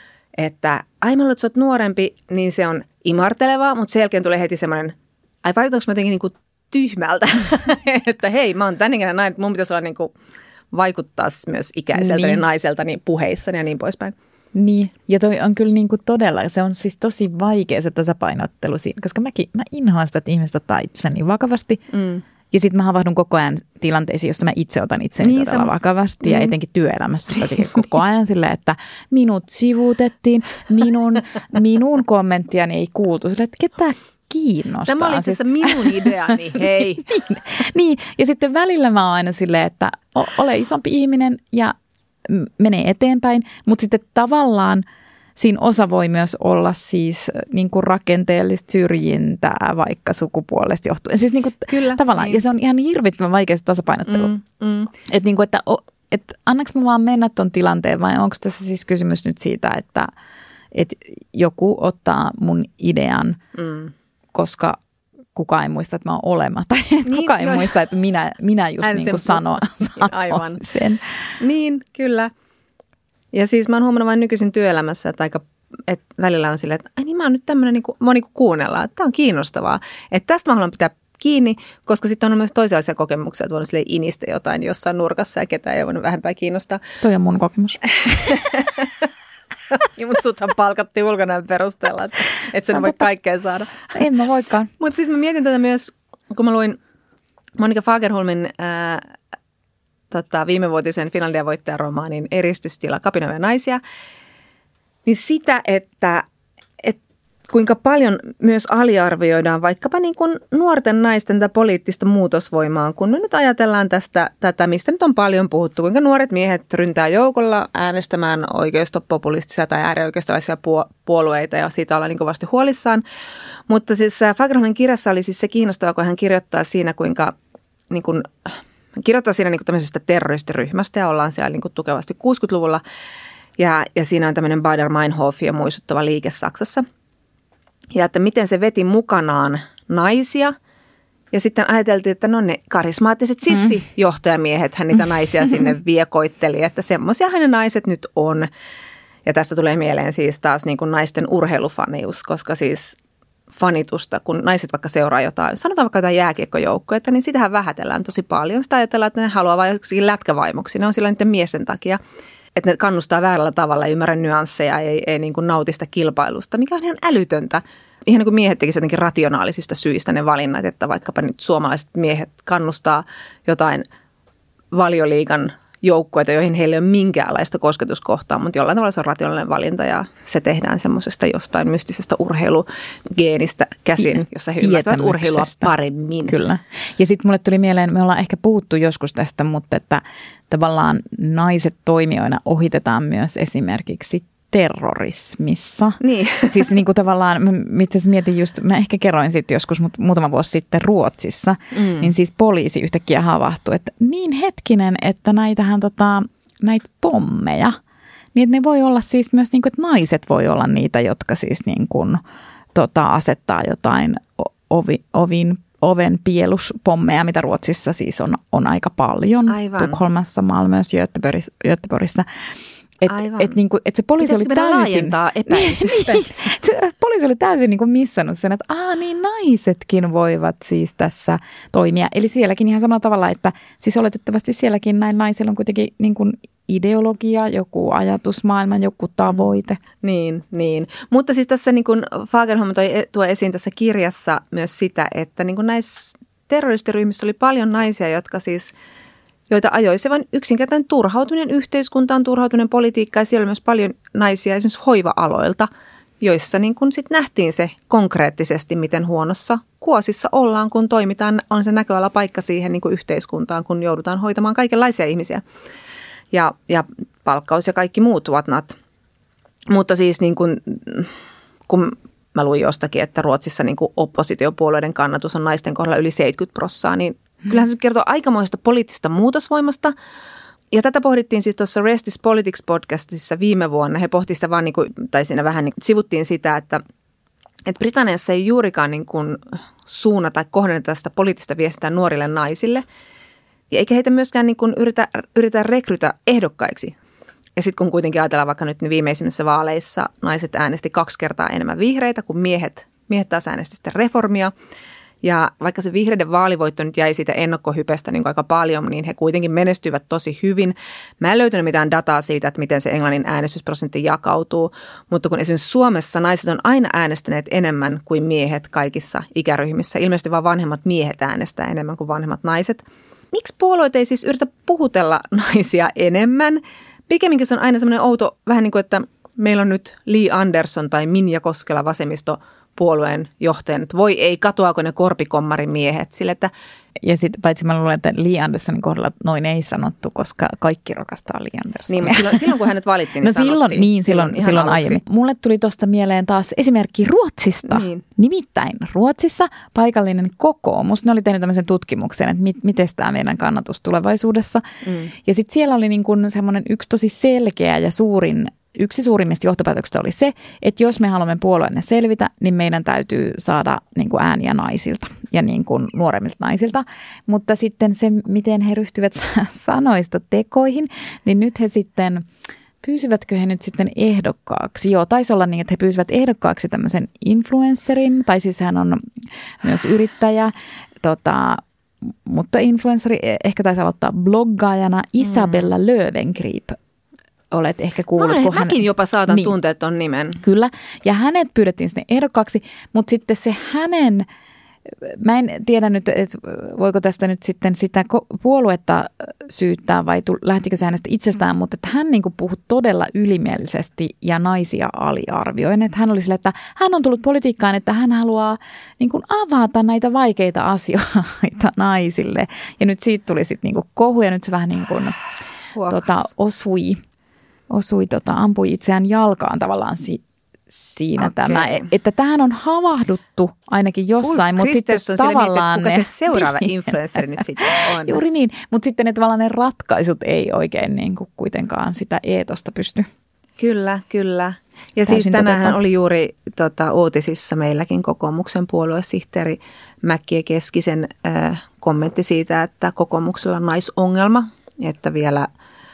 että ai mä luulen, että sä oot nuorempi, niin se on imartelevaa. Mutta sen jälkeen tulee heti semmoinen, ai vaikutanko mä jotenkin niin kuin tyhmältä, että hei, mä oon tän ikäinen nainen, mun pitäisi olla niin kuin vaikuttaa myös ikäiseltä niin. naiselta niin puheissani ja niin poispäin. Niin, ja toi on kyllä niin kuin todella, se on siis tosi vaikea se tasapainottelu siinä, koska mäkin, mä inhoan sitä, että ihmiset ottaa itseni niin vakavasti. Mm. Ja sitten mä havahdun koko ajan tilanteisiin, jossa mä itse otan itseni niin, todella vakavasti. Mm. Ja etenkin työelämässä koko ajan silleen, että minut sivuutettiin, minun, minun kommenttiani ei kuultu. Silleen, että ketä kiinnostaa. Tämä oli itse asiassa minun ideani, hei. niin, niin, ja sitten välillä mä oon aina silleen, että ole isompi ihminen ja menee eteenpäin, mutta sitten tavallaan siinä osa voi myös olla siis niin kuin rakenteellista syrjintää vaikka sukupuolesta johtuen. Siis niin kuin Kyllä, tavallaan, niin. ja se on ihan hirvittävän vaikea se tasapainottelu. Mm, mm. Että niin kuin, että, että annaks mä vaan mennä ton tilanteen vai onko tässä siis kysymys nyt siitä, että, että joku ottaa mun idean, mm. koska kukaan ei muista, että mä oon olematta. Niin, kukaan ei no, muista, että minä, minä just niin kuin sanon, sanon aivan. sen. Niin, kyllä. Ja siis mä oon huomannut vain nykyisin työelämässä, että, aika, että välillä on silleen, että ai niin mä oon nyt tämmöinen, niin kuin, mä oon niin kuin kuunnellaan, että tää on kiinnostavaa. Että tästä mä haluan pitää kiinni, koska sitten on myös toisenlaisia kokemuksia, että voinut silleen inistä jotain jossain nurkassa ja ketään ei voinut vähempää kiinnostaa. Toi on mun kokemus. Ja mut suthan palkattiin ulkonäön perusteella, että et sä voi kaikkea saada. En mä voikaan. Mutta siis mä mietin tätä myös, kun mä luin Monika Fagerholmin ää, tota, viimevuotisen Finlandia-voittajaromaanin Eristystila, kapinoivia naisia, niin sitä, että et kuinka paljon myös aliarvioidaan vaikkapa niin kuin nuorten naisten tätä poliittista muutosvoimaa, kun me nyt ajatellaan tästä, tätä, mistä nyt on paljon puhuttu, kuinka nuoret miehet ryntää joukolla äänestämään oikeistopopulistisia tai äärioikeistolaisia puolueita ja siitä ollaan niin kovasti huolissaan. Mutta siis Fagerholmin kirjassa oli siis se kiinnostava, kun hän kirjoittaa siinä, kuinka niin kuin, hän kirjoittaa siinä niin kuin tämmöisestä terroristiryhmästä ja ollaan siellä niin kuin tukevasti kuusikymmentäluvulla ja, ja siinä on tämmöinen Baader-Meinhofia muistuttava liike Saksassa. Ja että miten se veti mukanaan naisia. Ja sitten ajateltiin, että no ne karismaattiset sissijohtajamiehet, hän niitä naisia sinne viekoitteli, että semmoisiahan ne naiset nyt on. Ja tästä tulee mieleen siis taas niin kuin naisten urheilufanius, koska siis fanitusta, kun naiset vaikka seuraa jotain, sanotaan vaikka jotain jääkiekkojoukkoja, niin sitähän vähätellään tosi paljon. Sitä ajatellaan, että ne haluaa vain joksikin lätkävaimoksi, ne on sillä niiden miesten takia. Että ne kannustaa väärällä tavalla, ei ymmärrä nyansseja, ei, ei niin kuin nauti sitä kilpailusta, mikä on ihan älytöntä. Ihan niin kuin miehet tekisivät jotenkin rationaalisista syistä ne valinnat, että vaikkapa nyt suomalaiset miehet kannustaa jotain Valioliigan joukkueita, joihin heillä ei ole minkäänlaista kosketuskohtaa, mutta jollain tavalla se on rationaalinen valinta ja se tehdään semmoisesta jostain mystisestä urheilugeenistä käsin, jossa he ymmärtävät urheilua paremmin. Kyllä. Ja sitten mulle tuli mieleen, me ollaan ehkä puhuttu joskus tästä, mutta että tavallaan naiset toimijoina ohitetaan myös esimerkiksi terrorismissa. Niin. Siis niin kuin tavallaan, mä itse asiassa mietin just, mä ehkä kerroin sitten joskus mut, muutama vuosi sitten Ruotsissa, mm. niin siis poliisi yhtäkkiä havahtui, että niin hetkinen, että näitähän tota, näitä pommeja, niin että ne voi olla siis myös niin kuin, että naiset voi olla niitä, jotka siis niin kuin tota, asettaa jotain ovi, ovin oven pieluspommeja, mitä Ruotsissa siis on, on aika paljon. Aivan. Tukholmassa, Malmössä, Göteborgissa. Että et niinku, et se poliisi Pitäisikö oli täysin... laajentaa epäilystä? niin, se poliisi oli täysin niinku missannut sen, että aa niin naisetkin voivat siis tässä toimia. Eli sielläkin ihan samalla tavalla, että siis oletettavasti sielläkin näin naisilla on kuitenkin niinku ideologia, joku ajatusmaailma, joku tavoite. Niin, niin. Mutta siis tässä niin kuin Fagerholm toi, tuo esiin tässä kirjassa myös sitä, että niin kuin näissä terroristiryhmissä oli paljon naisia, jotka siis, joita ajoi se vain yksinkertainen turhautuminen yhteiskuntaan, turhautuminen politiikkaan. Ja siellä oli myös paljon naisia esimerkiksi hoiva-aloilta, joissa niin kuin sit nähtiin se konkreettisesti, miten huonossa kuosissa ollaan, kun toimitaan, on se näköalapaikka siihen niin kuin yhteiskuntaan, kun joudutaan hoitamaan kaikenlaisia ihmisiä. Ja, ja palkkaus ja kaikki muut whatnot. Mutta siis niin kuin, kun mä luin jostakin, että Ruotsissa niin kuin oppositiopuolueiden kannatus on naisten kohdalla yli seitsemänkymmentä prosenttia, niin hmm. kyllähän se kertoo aikamoista poliittisesta muutosvoimasta. Ja tätä pohdittiin siis tuossa Rest is Politics-podcastissa viime vuonna. He pohtivat sitä vaan, niin kuin, tai siinä vähän niin, sivuttiin sitä, että, että Britanniassa ei juurikaan niin kuin suunnata tai kohdenneta sitä poliittista viestintää nuorille naisille. Eikä heitä myöskään niin kuin yritä, yritä rekrytä ehdokkaiksi. Ja sitten kun kuitenkin ajatellaan vaikka nyt viimeisimmissä vaaleissa naiset äänesti kaksi kertaa enemmän vihreitä kuin miehet. Miehet taas äänesti sitten reformia. Ja vaikka se vihreiden vaalivoitto nyt jäi siitä ennakkohypestä niin kuin aika paljon, niin he kuitenkin menestyivät tosi hyvin. Mä en löytänyt mitään dataa siitä, että miten se Englannin äänestysprosentti jakautuu. Mutta kun esimerkiksi Suomessa naiset on aina äänestäneet enemmän kuin miehet kaikissa ikäryhmissä. Ilmeisesti vaan vanhemmat miehet äänestää enemmän kuin vanhemmat naiset. Miksi puolueet ei siis yritä puhutella naisia enemmän? Pikemminkin se on aina semmoinen outo, vähän niin kuin, että meillä on nyt Li Andersson tai Minja Koskela vasemmistopuolueen johtajana, että voi ei, katoako ne korpikommarimiehet. Sille, että ja sitten paitsi mä luulen, että Li Anderssonin kohdalla noin ei sanottu, koska kaikki rakastaa Li Anderssonia. Niin, mutta silloin, silloin kun hänet valittiin, niin no silloin, niin, silloin, silloin, silloin aiemmin. Mulle tuli tuosta mieleen taas esimerkki Ruotsista. Niin. Nimittäin Ruotsissa paikallinen kokoomus, ne oli tehnyt tämmöisen tutkimuksen, että mit, miten tämä meidän kannatus tulevaisuudessa. Mm. Ja sitten siellä oli niin kuin semmoinen yksi tosi selkeä ja suurin, yksi suurimmista johtopäätöksistä oli se, että jos me haluamme puolueena selvitä, niin meidän täytyy saada niin kuin ääniä naisilta ja niin kuin nuoremmilta naisilta. Mutta sitten se, miten he ryhtyvät sanoista tekoihin, niin nyt he sitten, pyysivätkö he nyt sitten ehdokkaaksi? Joo, taisi olla niin, että he pyysivät ehdokkaaksi tämmöisen influencerin, tai siis hän on myös yrittäjä, tota, mutta influenceri ehkä taisi aloittaa bloggaajana Isabella mm. Löwengrip. Olet ehkä kuullut. Mä kun mäkin hän, jopa saatan niin, tuntea ton nimen. Kyllä, ja hänet pyydettiin sinne ehdokkaaksi, mutta sitten se hänen, mä en tiedä nyt, että voiko tästä nyt sitten sitä puoluetta syyttää vai lähtikö se hänestä itsestään, mutta että hän niin kuin puhui todella ylimielisesti ja naisia aliarvioin. Että hän oli sillä, että hän on tullut politiikkaan, että hän haluaa niin kuin avata näitä vaikeita asioita naisille. Ja nyt siitä tuli sitten niin kuin kohu ja nyt se vähän niin kuin tota, osui. osui, tota, ampui itseään jalkaan tavallaan si- siinä okay. tämä, että tähän on havahduttu ainakin jossain, mutta sitten tavallaan mietit, kuka se seuraava influenssari nyt sitten on. Juuri niin, mutta sitten ne tavallaan ne ratkaisut ei oikein niin kuin kuitenkaan sitä eetosta pysty. Kyllä, kyllä. Ja siis tänään oli juuri tota, uutisissa meilläkin kokoomuksen puoluesihteeri Mäkkiä Keskisen äh, kommentti siitä, että kokoomuksella on naisongelma, että vielä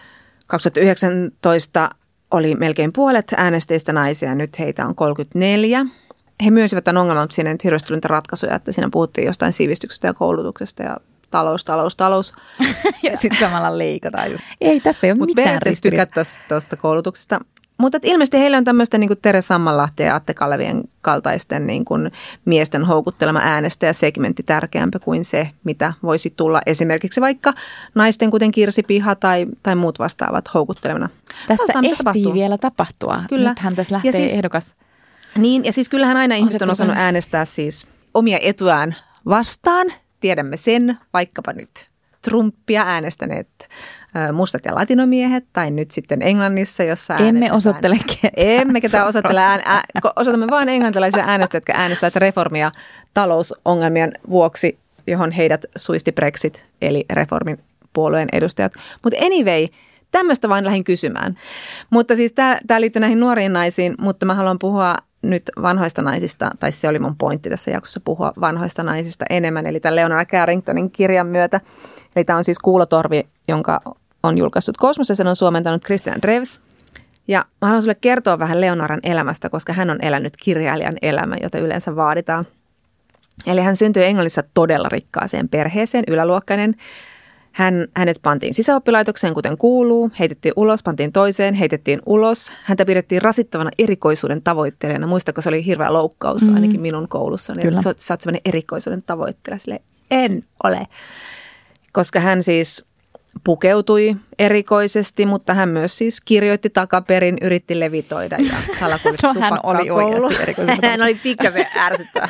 kaksituhattayhdeksäntoista oli melkein puolet äänestäjistä naisia, nyt heitä on kolmekymmentäneljä. He myönsivät tämän ongelman, mutta siinä ei nyt hirveästi tuli niitä ratkaisuja, että siinä puhuttiin jostain sivistyksestä ja koulutuksesta ja talous, talous, talous. Ja sitten samalla leikataan just. Ei, tässä ei ole Mut mitään ristiriitaa. Mutta tykättäisiin tuosta koulutuksesta. Mutta ilmeisesti heillä on tämmöistä niin kuin Tere Sammanlahti ja Atte Kalevien kaltaisten niin kuin miesten houkuttelema äänestäjäsegmentti tärkeämpi kuin se, mitä voisi tulla esimerkiksi vaikka naisten, kuten Kirsi Piha tai, tai muut vastaavat houkuttelemana. Tässä Valtaan, ehtii tapahtuu. vielä tapahtua. Kyllä. Nythän tässä lähtee siis, ehdokas. Niin, ja siis kyllähän aina ihmiset on osannut äänestää siis omia etuään vastaan. Tiedämme sen, vaikkapa nyt Trumpia äänestäneet mustat ja latinomiehet, tai nyt sitten Englannissa, jossa emme osoittele ketään. Emme ketään osoittele. Ään, ä, osoitamme vain englantilaisia äänestäjiä, jotka äänestävät reformia talousongelmien vuoksi, johon heidät suisti Brexit, eli reformin puolueen edustajat. Mutta anyway, tämmöistä vain lähdin kysymään. Mutta siis tämä liittyy näihin nuoriin naisiin, mutta mä haluan puhua nyt vanhoista naisista, tai se oli mun pointti tässä jaksossa puhua vanhoista naisista enemmän, eli tämän Leonora Carringtonin kirjan myötä. Eli tämä on siis Kuulotorvi, jonka on julkaissut Kosmos ja sen on suomentanut Christian Drews. Ja mä haluan sulle kertoa vähän Leonoran elämästä, koska hän on elänyt kirjailijan elämän, jota yleensä vaaditaan. Eli hän syntyi Englannissa todella rikkaaseen perheeseen, yläluokkainen. Hän, hänet pantiin sisäoppilaitokseen, kuten kuuluu, heitettiin ulos, pantiin toiseen, heitettiin ulos. Häntä pidettiin rasittavana erikoisuuden tavoittelijana. Muistako, se oli hirveä loukkaus mm. ainakin minun koulussani. Kyllä. Sä, sä oot sellainen erikoisuuden tavoittelija. Silleen, en ole, koska hän siis pukeutui erikoisesti, mutta hän myös siis kirjoitti takaperin, yritti levitoida ja salakuljetti no, tupakkaa hän oli kouluun. oikeasti erikoisesti. Hän oli pikkasen ärsyttävä.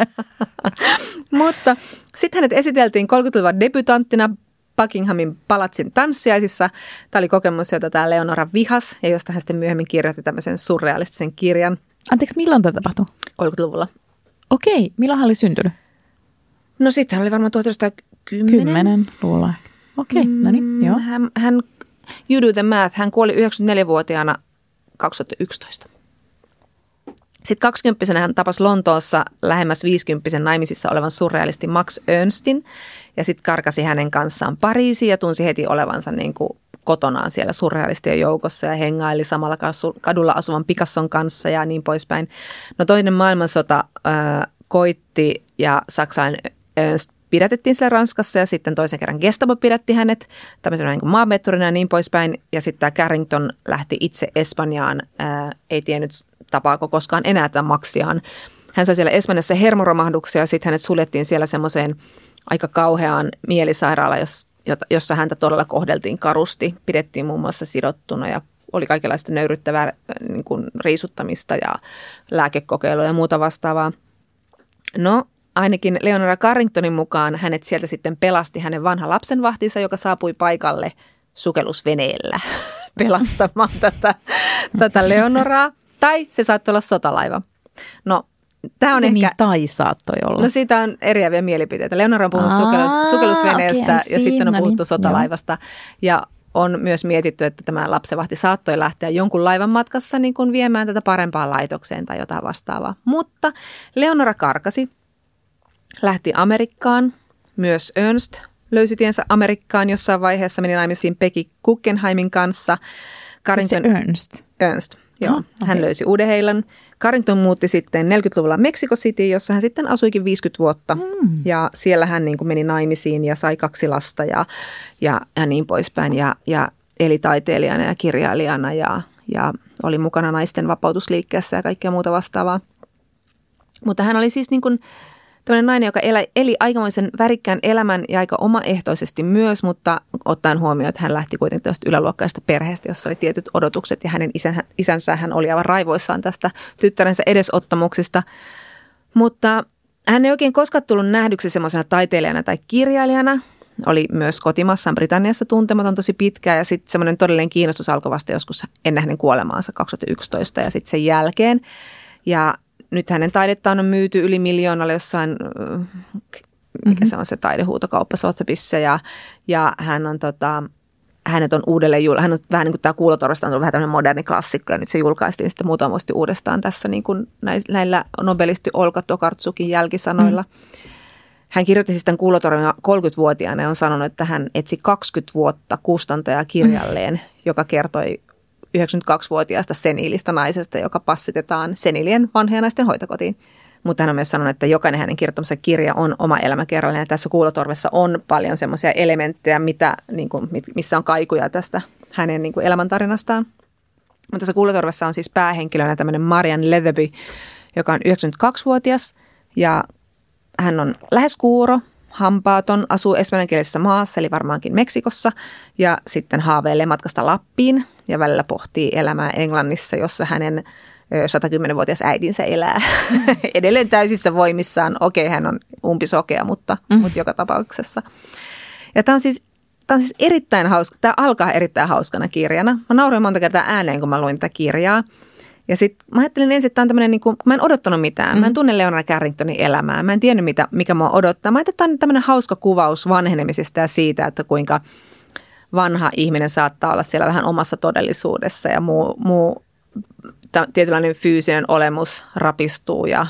Mutta sitten hänet esiteltiin kolmekymmentäluvun debutanttina Buckinghamin palatsin tanssiaisissa. Tämä oli kokemus, jota tämä Leonora vihas ja josta hän sitten myöhemmin kirjoitti tämmöisen surrealistisen kirjan. Anteeksi, milloin tämä tapahtui? kolmekymmentäluvulla. Okei, milloin hän oli syntynyt? No sitten hän oli varmaan tuhatyhdeksänsataakymmenen. Kymmenen, luulen. Okei, okay, no niin, joo. Hän, hän, you do the math, hän kuoli yhdeksänkymmentäneljävuotiaana kaksituhattayksitoista. Sitten kaksikymppisenä hän tapasi Lontoossa lähemmäs viisikymppisen naimisissa olevan surrealisti Max Ernstin ja sitten karkasi hänen kanssaan Pariisiin ja tunsi heti olevansa niin kuin kotonaan siellä surrealistien joukossa ja hengaili samalla kadulla asuvan Picasson kanssa ja niin poispäin. No toinen maailmansota äh, koitti ja saksalainen Ernst pidätettiin siellä Ranskassa ja sitten toisen kerran Gestapo pidätti hänet tämmöisenä niin kuin maanvetturina ja niin poispäin. Ja sitten tämä Carrington lähti itse Espanjaan, ää, ei tiennyt tapaako koskaan enää tämän Maxiaan. Hän sai siellä Espanjassa hermoromahduksia ja sitten hänet suljettiin siellä semmoiseen aika kauheaan mielisairaalaan, jossa häntä todella kohdeltiin karusti. Pidettiin muun muassa sidottuna ja oli kaikenlaista nöyryttävää niin kuin riisuttamista ja lääkekokeilua ja muuta vastaavaa. No, ainakin Leonora Carringtonin mukaan hänet sieltä sitten pelasti hänen vanha lapsenvahtinsa, joka saapui paikalle sukellusveneellä pelastamaan tätä, tätä Leonoraa. Tai se saattoi olla sotalaiva. No, tämä on Miten ehkä... Niin, tai saattoi olla. No siitä on eriäviä mielipiteitä. Leonora on puhunut Aa, sukellus, sukellusveneestä okay, ja sitten on no puhuttu niin, sotalaivasta. Joo. Ja on myös mietitty, että tämä lapsenvahti saattoi lähteä jonkun laivan matkassa niin kuin viemään tätä parempaan laitokseen tai jotain vastaavaa. Mutta Leonora karkasi. Lähti Amerikkaan, myös Ernst löysi tiensä Amerikkaan jossain vaiheessa, meni naimisiin Becky Guggenheimin kanssa. Carrington, siis se Ernst? Ernst, joo. Oh, okay. Hän löysi Uuden-Heilan. Carrington muutti sitten neljäkymmentäluvulla Mexico City, jossa hän sitten asuikin viisikymmentä vuotta. Mm. Ja siellä hän niin kuin meni naimisiin ja sai kaksi lasta ja, ja, ja niin poispäin. Ja, ja eli taiteilijana ja kirjailijana ja, ja oli mukana naisten vapautusliikkeessä ja kaikkea muuta vastaavaa. Mutta hän oli siis niin kuin tämmöinen nainen, joka eli, eli aikamoisen värikkään elämän ja aika omaehtoisesti myös, mutta ottaen huomioon, että hän lähti kuitenkin tästä yläluokkaista perheestä, jossa oli tietyt odotukset ja hänen isän, isänsä hän oli aivan raivoissaan tästä tyttärensä edesottamuksista. Mutta hän ei oikein koskaan tullut nähdyksi semmoisena taiteilijana tai kirjailijana. Oli myös kotimaassaan Britanniassa tuntematon tosi pitkään ja sitten semmoinen todellinen kiinnostus alkoi vasta joskus ennen hänen kuolemaansa kaksituhattayksitoista ja sitten sen jälkeen. Ja nyt hänen taidettaan on myyty yli miljoonalle jossain, mikä mm-hmm. se on se taidehuutokauppa Sotheby'ssä ja, ja hän on tota, hänet on uudelleen, hän on vähän niin kuin tämä Kuulotorvesta on ollut vähän tämmöinen moderni klassikko ja nyt se julkaistiin sitten muutama vuosi uudestaan tässä niin kuin näillä nobelisti Olga Tokarczukin jälkisanoilla. Mm. Hän kirjoitti siis tämän Kuulotorven kolmekymmentävuotiaana ja on sanonut, että hän etsi kaksikymmentä vuotta kustantajaa kirjalleen, mm. joka kertoi yhdeksänkymmentäkaksivuotiaasta seniilistä naisesta, joka passitetaan seniilien vanhojen naisten hoitokotiin. Mutta hän on myös sanonut, että jokainen hänen kirjoittamansa kirja on oma elämäkerrallinen. Ja tässä Kuulotorvessa on paljon semmoisia elementtejä, mitä, niin kuin, missä on kaikuja tästä hänen niin kuin elämäntarinastaan. Mutta tässä Kuulotorvessa on siis päähenkilönä tämmöinen Marian Leatherby, joka on yhdeksänkymmentäkaksivuotias ja hän on lähes kuuro. Hampaaton, asuu espanjankielisessä maassa, eli varmaankin Meksikossa, ja sitten haaveilee matkasta Lappiin ja välillä pohtii elämää Englannissa, jossa hänen satakymmenvuotias äitinsä elää edelleen täysissä voimissaan. Okei, hän on umpisokea, mutta, mm. mutta joka tapauksessa. Ja tämä on siis, tämä on siis erittäin hauska, tämä alkaa erittäin hauskana kirjana. Mä nauroin monta kertaa ääneen, kun mä luin tätä kirjaa. Ja sitten mä ajattelin ensin, että tämä on tämmöinen, niin kuin, mä en odottanut mitään. Mä en tunne Leonora Carringtonin elämää. Mä en tiennyt, mitä, mikä mua odottaa. Mä ajattelin, että tämä on tämmöinen hauska kuvaus vanhenemisesta ja siitä, että kuinka vanha ihminen saattaa olla siellä vähän omassa todellisuudessa ja muu, muu tietynlainen fyysinen olemus rapistuu ja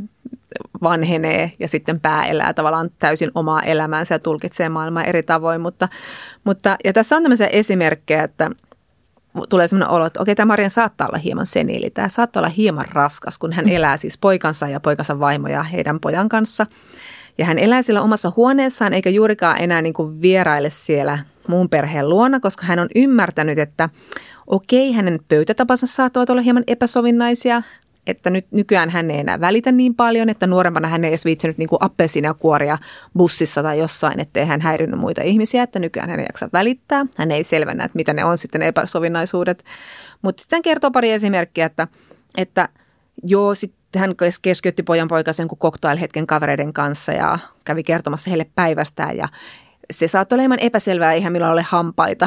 vanhenee ja sitten pää elää tavallaan täysin omaa elämäänsä ja tulkitsee maailmaa eri tavoin. Mutta, mutta, ja tässä on tämmöisiä esimerkkejä, että tulee sellainen olo, että okei, tämä Marian saattaa olla hieman seniili. Tämä saattaa olla hieman raskas, kun hän elää siis poikansa ja poikansa vaimoja heidän pojan kanssa. Ja hän elää siellä omassa huoneessaan eikä juurikaan enää niin kuin vieraile siellä muun perheen luona, koska hän on ymmärtänyt, että okei, hänen pöytätapansa saattavat olla hieman epäsovinnaisia, että nyt nykyään hän ei enää välitä niin paljon, että nuorempana hän ei edes viitsinyt niin kuin appelsiinakuoria bussissa tai jossain, ettei hän häirinyt muita ihmisiä, että nykyään hän ei jaksa välittää. Hän ei selvennä, että mitä ne on sitten ne epäsovinnaisuudet. Mutta sitten kertoo pari esimerkkiä, että, että joo, sitten hän keskeytti pojan poikasen kuin cocktail-hetken kavereiden kanssa ja kävi kertomassa heille päivästään ja se saattoi olla hieman epäselvää, eihän milloin ole hampaita.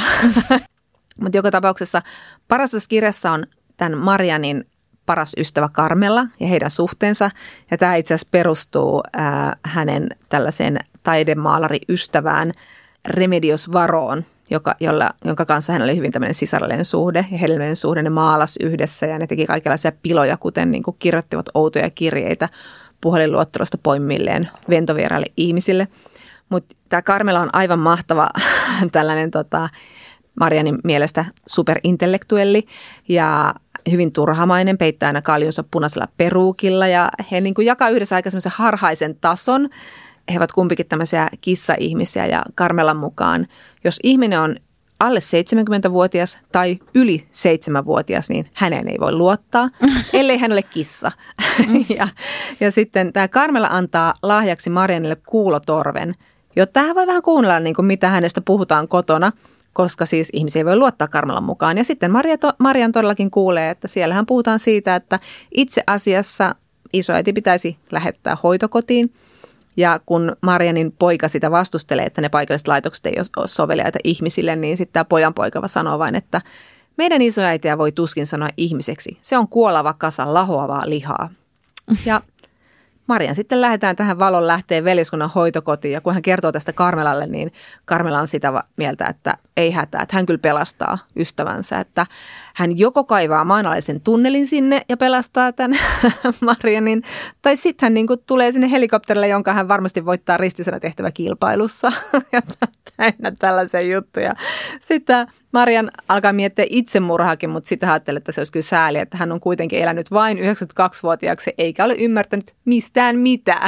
Mutta joka tapauksessa parassa kirjassa on tämän Marianin paras ystävä Carmela ja heidän suhteensa. Ja tämä itse asiassa perustuu ää, hänen tällaiseen taidemaalariystävään Remedios Varoon, joka, jolla, jonka kanssa hän oli hyvin tämmöinen sisarallinen suhde ja hedelmällinen suhde. Ne maalas yhdessä ja ne teki kaikenlaisia piloja, kuten niin kuin kirjoittivat outoja kirjeitä puhelinluottelosta poimilleen ventovieraille ihmisille. Mutta tämä Carmela on aivan mahtava tällainen tota, Marianin mielestä superintellektuelli ja hyvin turhamainen, peittää aina kaljunsa punaisella peruukilla ja he niin kuin jakaa yhdessä aika semmoisen harhaisen tason. He ovat kumpikin tämmöisiä kissa-ihmisiä ja Carmelan mukaan, jos ihminen on alle seitsemänkymmentävuotias tai yli seitsemänvuotias, niin häneen ei voi luottaa, ellei hän ole kissa. ja, ja sitten tämä Carmela antaa lahjaksi Marianille kuulotorven, jotta hän voi vähän kuunnella, niin kuin mitä hänestä puhutaan kotona, koska siis ihmisiä ei voi luottaa Carmelan mukaan. Ja sitten Maria to, Marian todellakin kuulee, että siellähän puhutaan siitä, että itse asiassa isoäiti pitäisi lähettää hoitokotiin. Ja kun Marianin poika sitä vastustelee, että ne paikalliset laitokset ei ole soveliaita ihmisille, niin sitten tämä pojan poika sanoo vain, että meidän isoäitiä voi tuskin sanoa ihmiseksi. Se on kuolava kasa lahoavaa lihaa. Ja Marian sitten lähdetään tähän valon lähteen veljeskunnan hoitokotiin ja kun hän kertoo tästä Carmelalle, niin Carmela on sitä mieltä, että ei hätää, että hän kyllä pelastaa ystävänsä, että hän joko kaivaa maanalaisen tunnelin sinne ja pelastaa tämän Marianin, tai sitten hän niin kuin tulee sinne helikopterille, jonka hän varmasti voittaa ristisena tehtävä kilpailussa ja täynnä tällaisia juttuja. Sitten Marian alkaa miettiä itsemurhaakin, mutta sitten ajattelee, että se olisi kyllä sääli, että hän on kuitenkin elänyt vain yhdeksänkymmentäkaksivuotiaaksi eikä ole ymmärtänyt mistään mitään.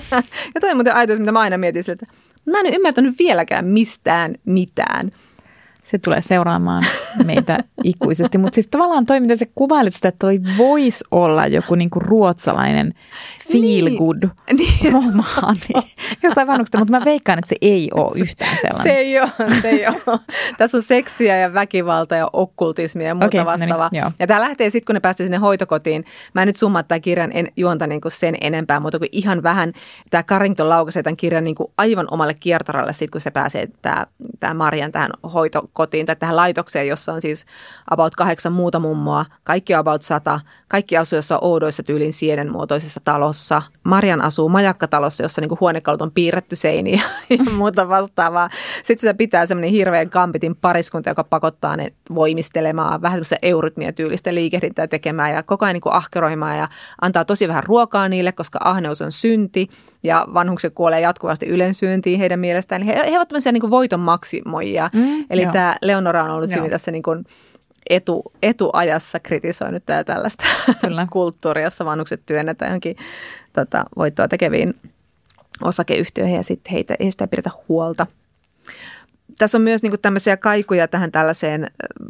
Ja toi on muuten ajatus, mitä mä aina mietin sille, että mä en ole ymmärtänyt vieläkään mistään mitään. Se tulee seuraamaan meitä ikuisesti, mutta siis tavallaan toi, mitä sä kuvailit sitä, että toi voisi olla joku niinku ruotsalainen feel good niin, romaani jostain vanhuksesta, mutta mä veikkaan, että se ei ole yhtään sellainen. Se ei ole, se ei ole. Tässä on seksiä ja väkivalta ja okkultismia ja muuta okay, vastaavaa. No niin, ja tämä lähtee sitten, kun ne pääsee sinne hoitokotiin. Mä en nyt summaa tämän kirjan en, juonta niinku sen enempää, mutta kuin ihan vähän. Tämä Carrington laukaisee tämän kirjan niinku aivan omalle kiertoralle sitten, kun se pääsee tämä, tämä Marian tähän hoitokotiin tai tähän laitokseen, jossa on siis about kahdeksan muuta mummoa. Kaikki on about sata. Kaikki asuu jossain oudoissa tyylin sienenmuotoisessa talossa. Marian asuu majakkatalossa, jossa niinku huonekalut on piirretty seiniä ja muuta vastaavaa. Sitten sitä pitää semmoinen hirveän kampitin pariskunta, joka pakottaa ne voimistelemaan, vähän semmoista eurytmia tyylistä liikehdintää tekemään ja koko ajan niinku ahkeroimaan ja antaa tosi vähän ruokaa niille, koska ahneus on synti ja vanhukset kuolee jatkuvasti ylensyöntiin heidän mielestään. He, he ovat tämmöisiä niinku voiton maksimoijia. Mm, Eli joo. Tämä Leonora on ollut hyvin tässä niinku Etu, etuajassa kritisoinut tää tällaista Kyllä. kulttuuria, jossa vanhukset työnnetään johonkin tota, voittoa tekeviin osakeyhtiöihin ja sitten heitä ei sitä pidetä huolta. Tässä on myös niinku tämmöisiä kaikuja tähän tällaiseen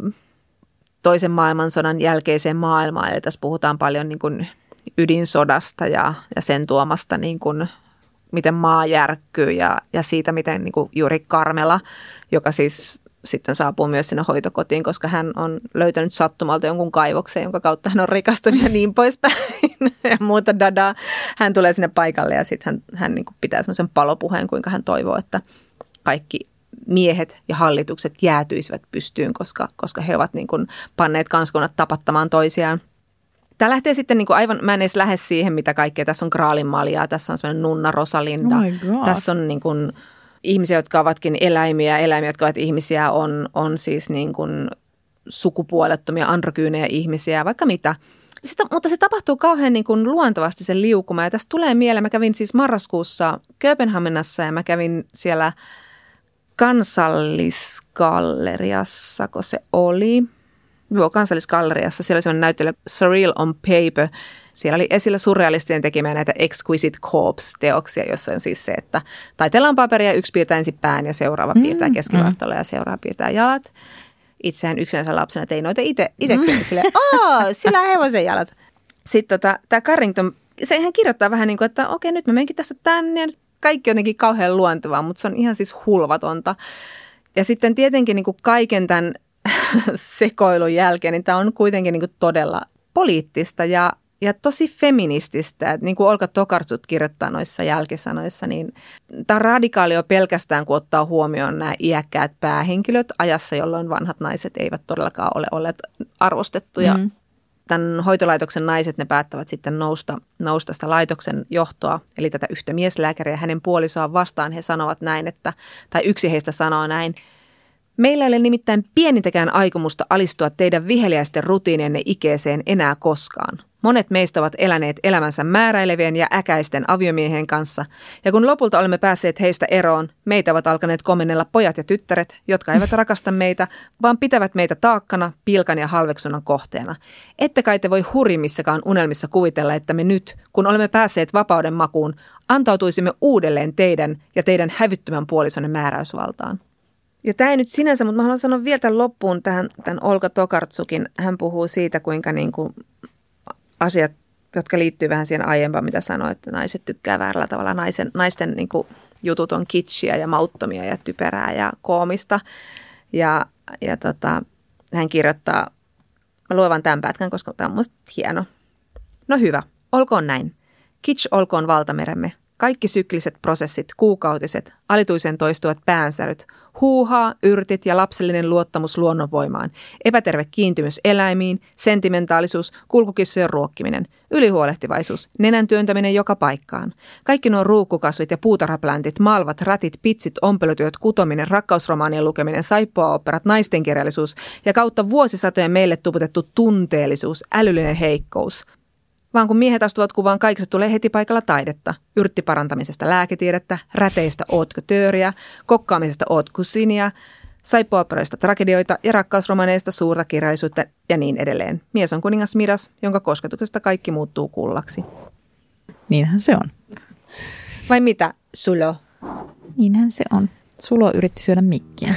toisen maailmansodan jälkeiseen maailmaan. Eli tässä puhutaan paljon niinku ydinsodasta ja, ja sen tuomasta, niinku, miten maa järkkyy ja, ja siitä, miten niinku juuri Carmela, joka siis sitten saapuu myös sinne hoitokotiin, koska hän on löytänyt sattumalta jonkun kaivoksen, jonka kautta hän on rikastunut ja niin poispäin ja muuta dadaa. Hän tulee sinne paikalle ja sitten hän, hän niin kuin pitää semmoisen palopuheen, kuinka hän toivoo, että kaikki miehet ja hallitukset jäätyisivät pystyyn, koska, koska he ovat niin kuin panneet kansakunnat tapattamaan toisiaan. Tämä lähtee sitten niin kuin aivan, mä en edes lähde siihen, mitä kaikkea. Tässä on Graalin maljaa, tässä on semmoinen nunna Rosalinda. Oh tässä on niin kuin ihmisiä, jotka ovatkin eläimiä, eläimiä, jotka ovat ihmisiä, on, on siis niin kuin sukupuolettomia, androgyynejä ihmisiä, vaikka mitä. Sitä, mutta se tapahtuu kauhean niin kuin luontevasti se liukuma. Ja tästä tulee mieleen, mä kävin siis marraskuussa Kööpenhaminassa ja mä kävin siellä Kansallisgalleriassa, kun se oli. Joo, Kansallisgalleriassa. Siellä oli sellainen näyttely Surreal on Paper. Siellä oli esillä surrealistien tekemiä näitä Exquisite Corpse-teoksia, jossa on siis se, että taitellaan paperia, yksi piirtää ensin pään ja seuraava piirtää keskivartaloa ja seuraava piirtää jalat. Itsehän yksinänsä lapsena tein noita ite, itekseni silleen, aah, sillä on hevosen jalat. Sitten tota, tämä Carrington, sehän kirjoittaa vähän niin kuin, että okei, nyt mä menenkin tässä tänne. Kaikki jotenkin kauhean luontevaa, mutta se on ihan siis hulvatonta. Ja sitten tietenkin niin kuin kaiken tämän sekoilun jälkeen, niin tämä on kuitenkin niin kuin todella poliittista ja, ja tosi feminististä. Et niin kuin Olga Tokarczuk kirjoittaa noissa jälkisanoissa, niin tämä on radikaali jo pelkästään, kun ottaa huomioon nämä iäkkäät päähenkilöt ajassa, jolloin vanhat naiset eivät todellakaan ole olleet arvostettuja. Mm. Tämän hoitolaitoksen naiset, ne päättävät sitten nousta, nousta sitä laitoksen johtoa, eli tätä yhtä mieslääkäriä hänen puolisoaan vastaan. He sanovat näin, että, tai yksi heistä sanoo näin, meillä ei ole nimittäin pienintäkään aikomusta alistua teidän viheliäisten rutiinienne ikeeseen enää koskaan. Monet meistä ovat eläneet elämänsä määräilevien ja äkäisten aviomiehien kanssa, ja kun lopulta olemme päässeet heistä eroon, meitä ovat alkaneet komennella pojat ja tyttäret, jotka eivät rakasta meitä, vaan pitävät meitä taakkana, pilkan ja halveksunnan kohteena. Ette kai te voi hurjimmissakaan unelmissa kuvitella, että me nyt, kun olemme päässeet vapauden makuun, antautuisimme uudelleen teidän ja teidän hävyttömän puolisonne määräysvaltaan. Ja tämä ei nyt sinänsä, mutta mä haluan sanoa vielä tämän loppuun tähän, tämän Olga Tokarczukin. Hän puhuu siitä, kuinka niin kuin asiat, jotka liittyy vähän siihen aiempaan, mitä sanoin, että naiset tykkää väärällä tavalla. Naisen, naisten niin kuin jutut on kitschiä ja mauttomia ja typerää ja koomista. Ja, ja tota, hän kirjoittaa, mä luovan tämän pätkän, koska tämä on musta hieno. No hyvä, olkoon näin. Kitsch olkoon valtameremme. Kaikki sykliset prosessit, kuukautiset, alituisen toistuvat päänsäryt, huuhaa, yrtit ja lapsellinen luottamus luonnonvoimaan, epäterve kiintymys eläimiin, sentimentaalisuus, kulkukissojen ruokkiminen, ylihuolehtivaisuus, nenän työntäminen joka paikkaan. Kaikki nuo ruukkukasvit ja puutarhapläntit, malvat, ratit, pitsit, ompelutyöt, kutominen, rakkausromaanien lukeminen, saippuaoperat, naistenkirjallisuus ja kautta vuosisatojen meille tuputettu tunteellisuus, älyllinen heikkous. Vaan kun miehet astuvat kuvaan, kaikista tulee heti paikalla taidetta. Yrttiparantamisesta lääketiedettä, räteistä haute couturea, kokkaamisesta haute cuisineä, saippuaoperoista tragedioita ja rakkausromaneista suurta kirjallisuutta ja niin edelleen. Mies on kuningas Midas, jonka kosketuksesta kaikki muuttuu kullaksi. Niinhän se on. Vai mitä, Sulo? Niinhän se on. Sulo yritti syödä mikkiä.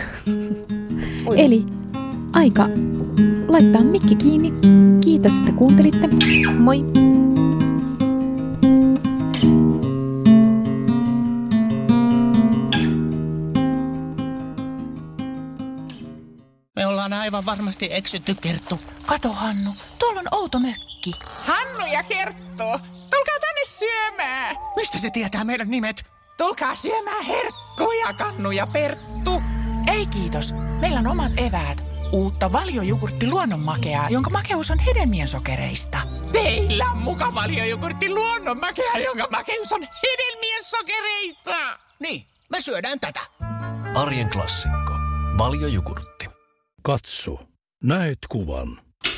Eli aika laittaa mikki kiinni. Kiitos, että kuuntelitte. Moi! Me ollaan aivan varmasti eksytty, Kerttu. Kato, Hannu, tuolla on outo mökki. Hannu ja Kerttu, tulkaa tänne syömään. Mistä se tietää meidän nimet? Tulkaa syömään herkkuja, Kannu ja Perttu. Ei kiitos, meillä on omat eväät. Uutta valiojogurtti luonnonmakeaa, jonka makeus on hedelmien sokereista. Teillä on muka valiojogurtti luonnonmakea, jonka makeus on hedelmien sokereista. Niin, me syödään tätä. Arjen klassikko. Valiojogurtti. Katso. Näet kuvan.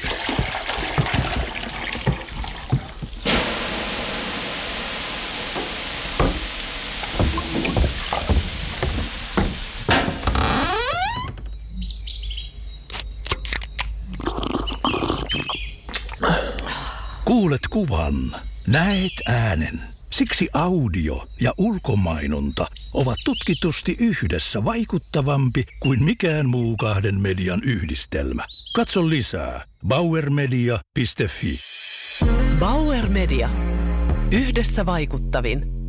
Kuulet kuvan, näet äänen. Siksi audio ja ulkomainonta ovat tutkitusti yhdessä vaikuttavampi kuin mikään muu kahden median yhdistelmä. Katso lisää bauer media piste fi. Bauer Media. Yhdessä vaikuttavin.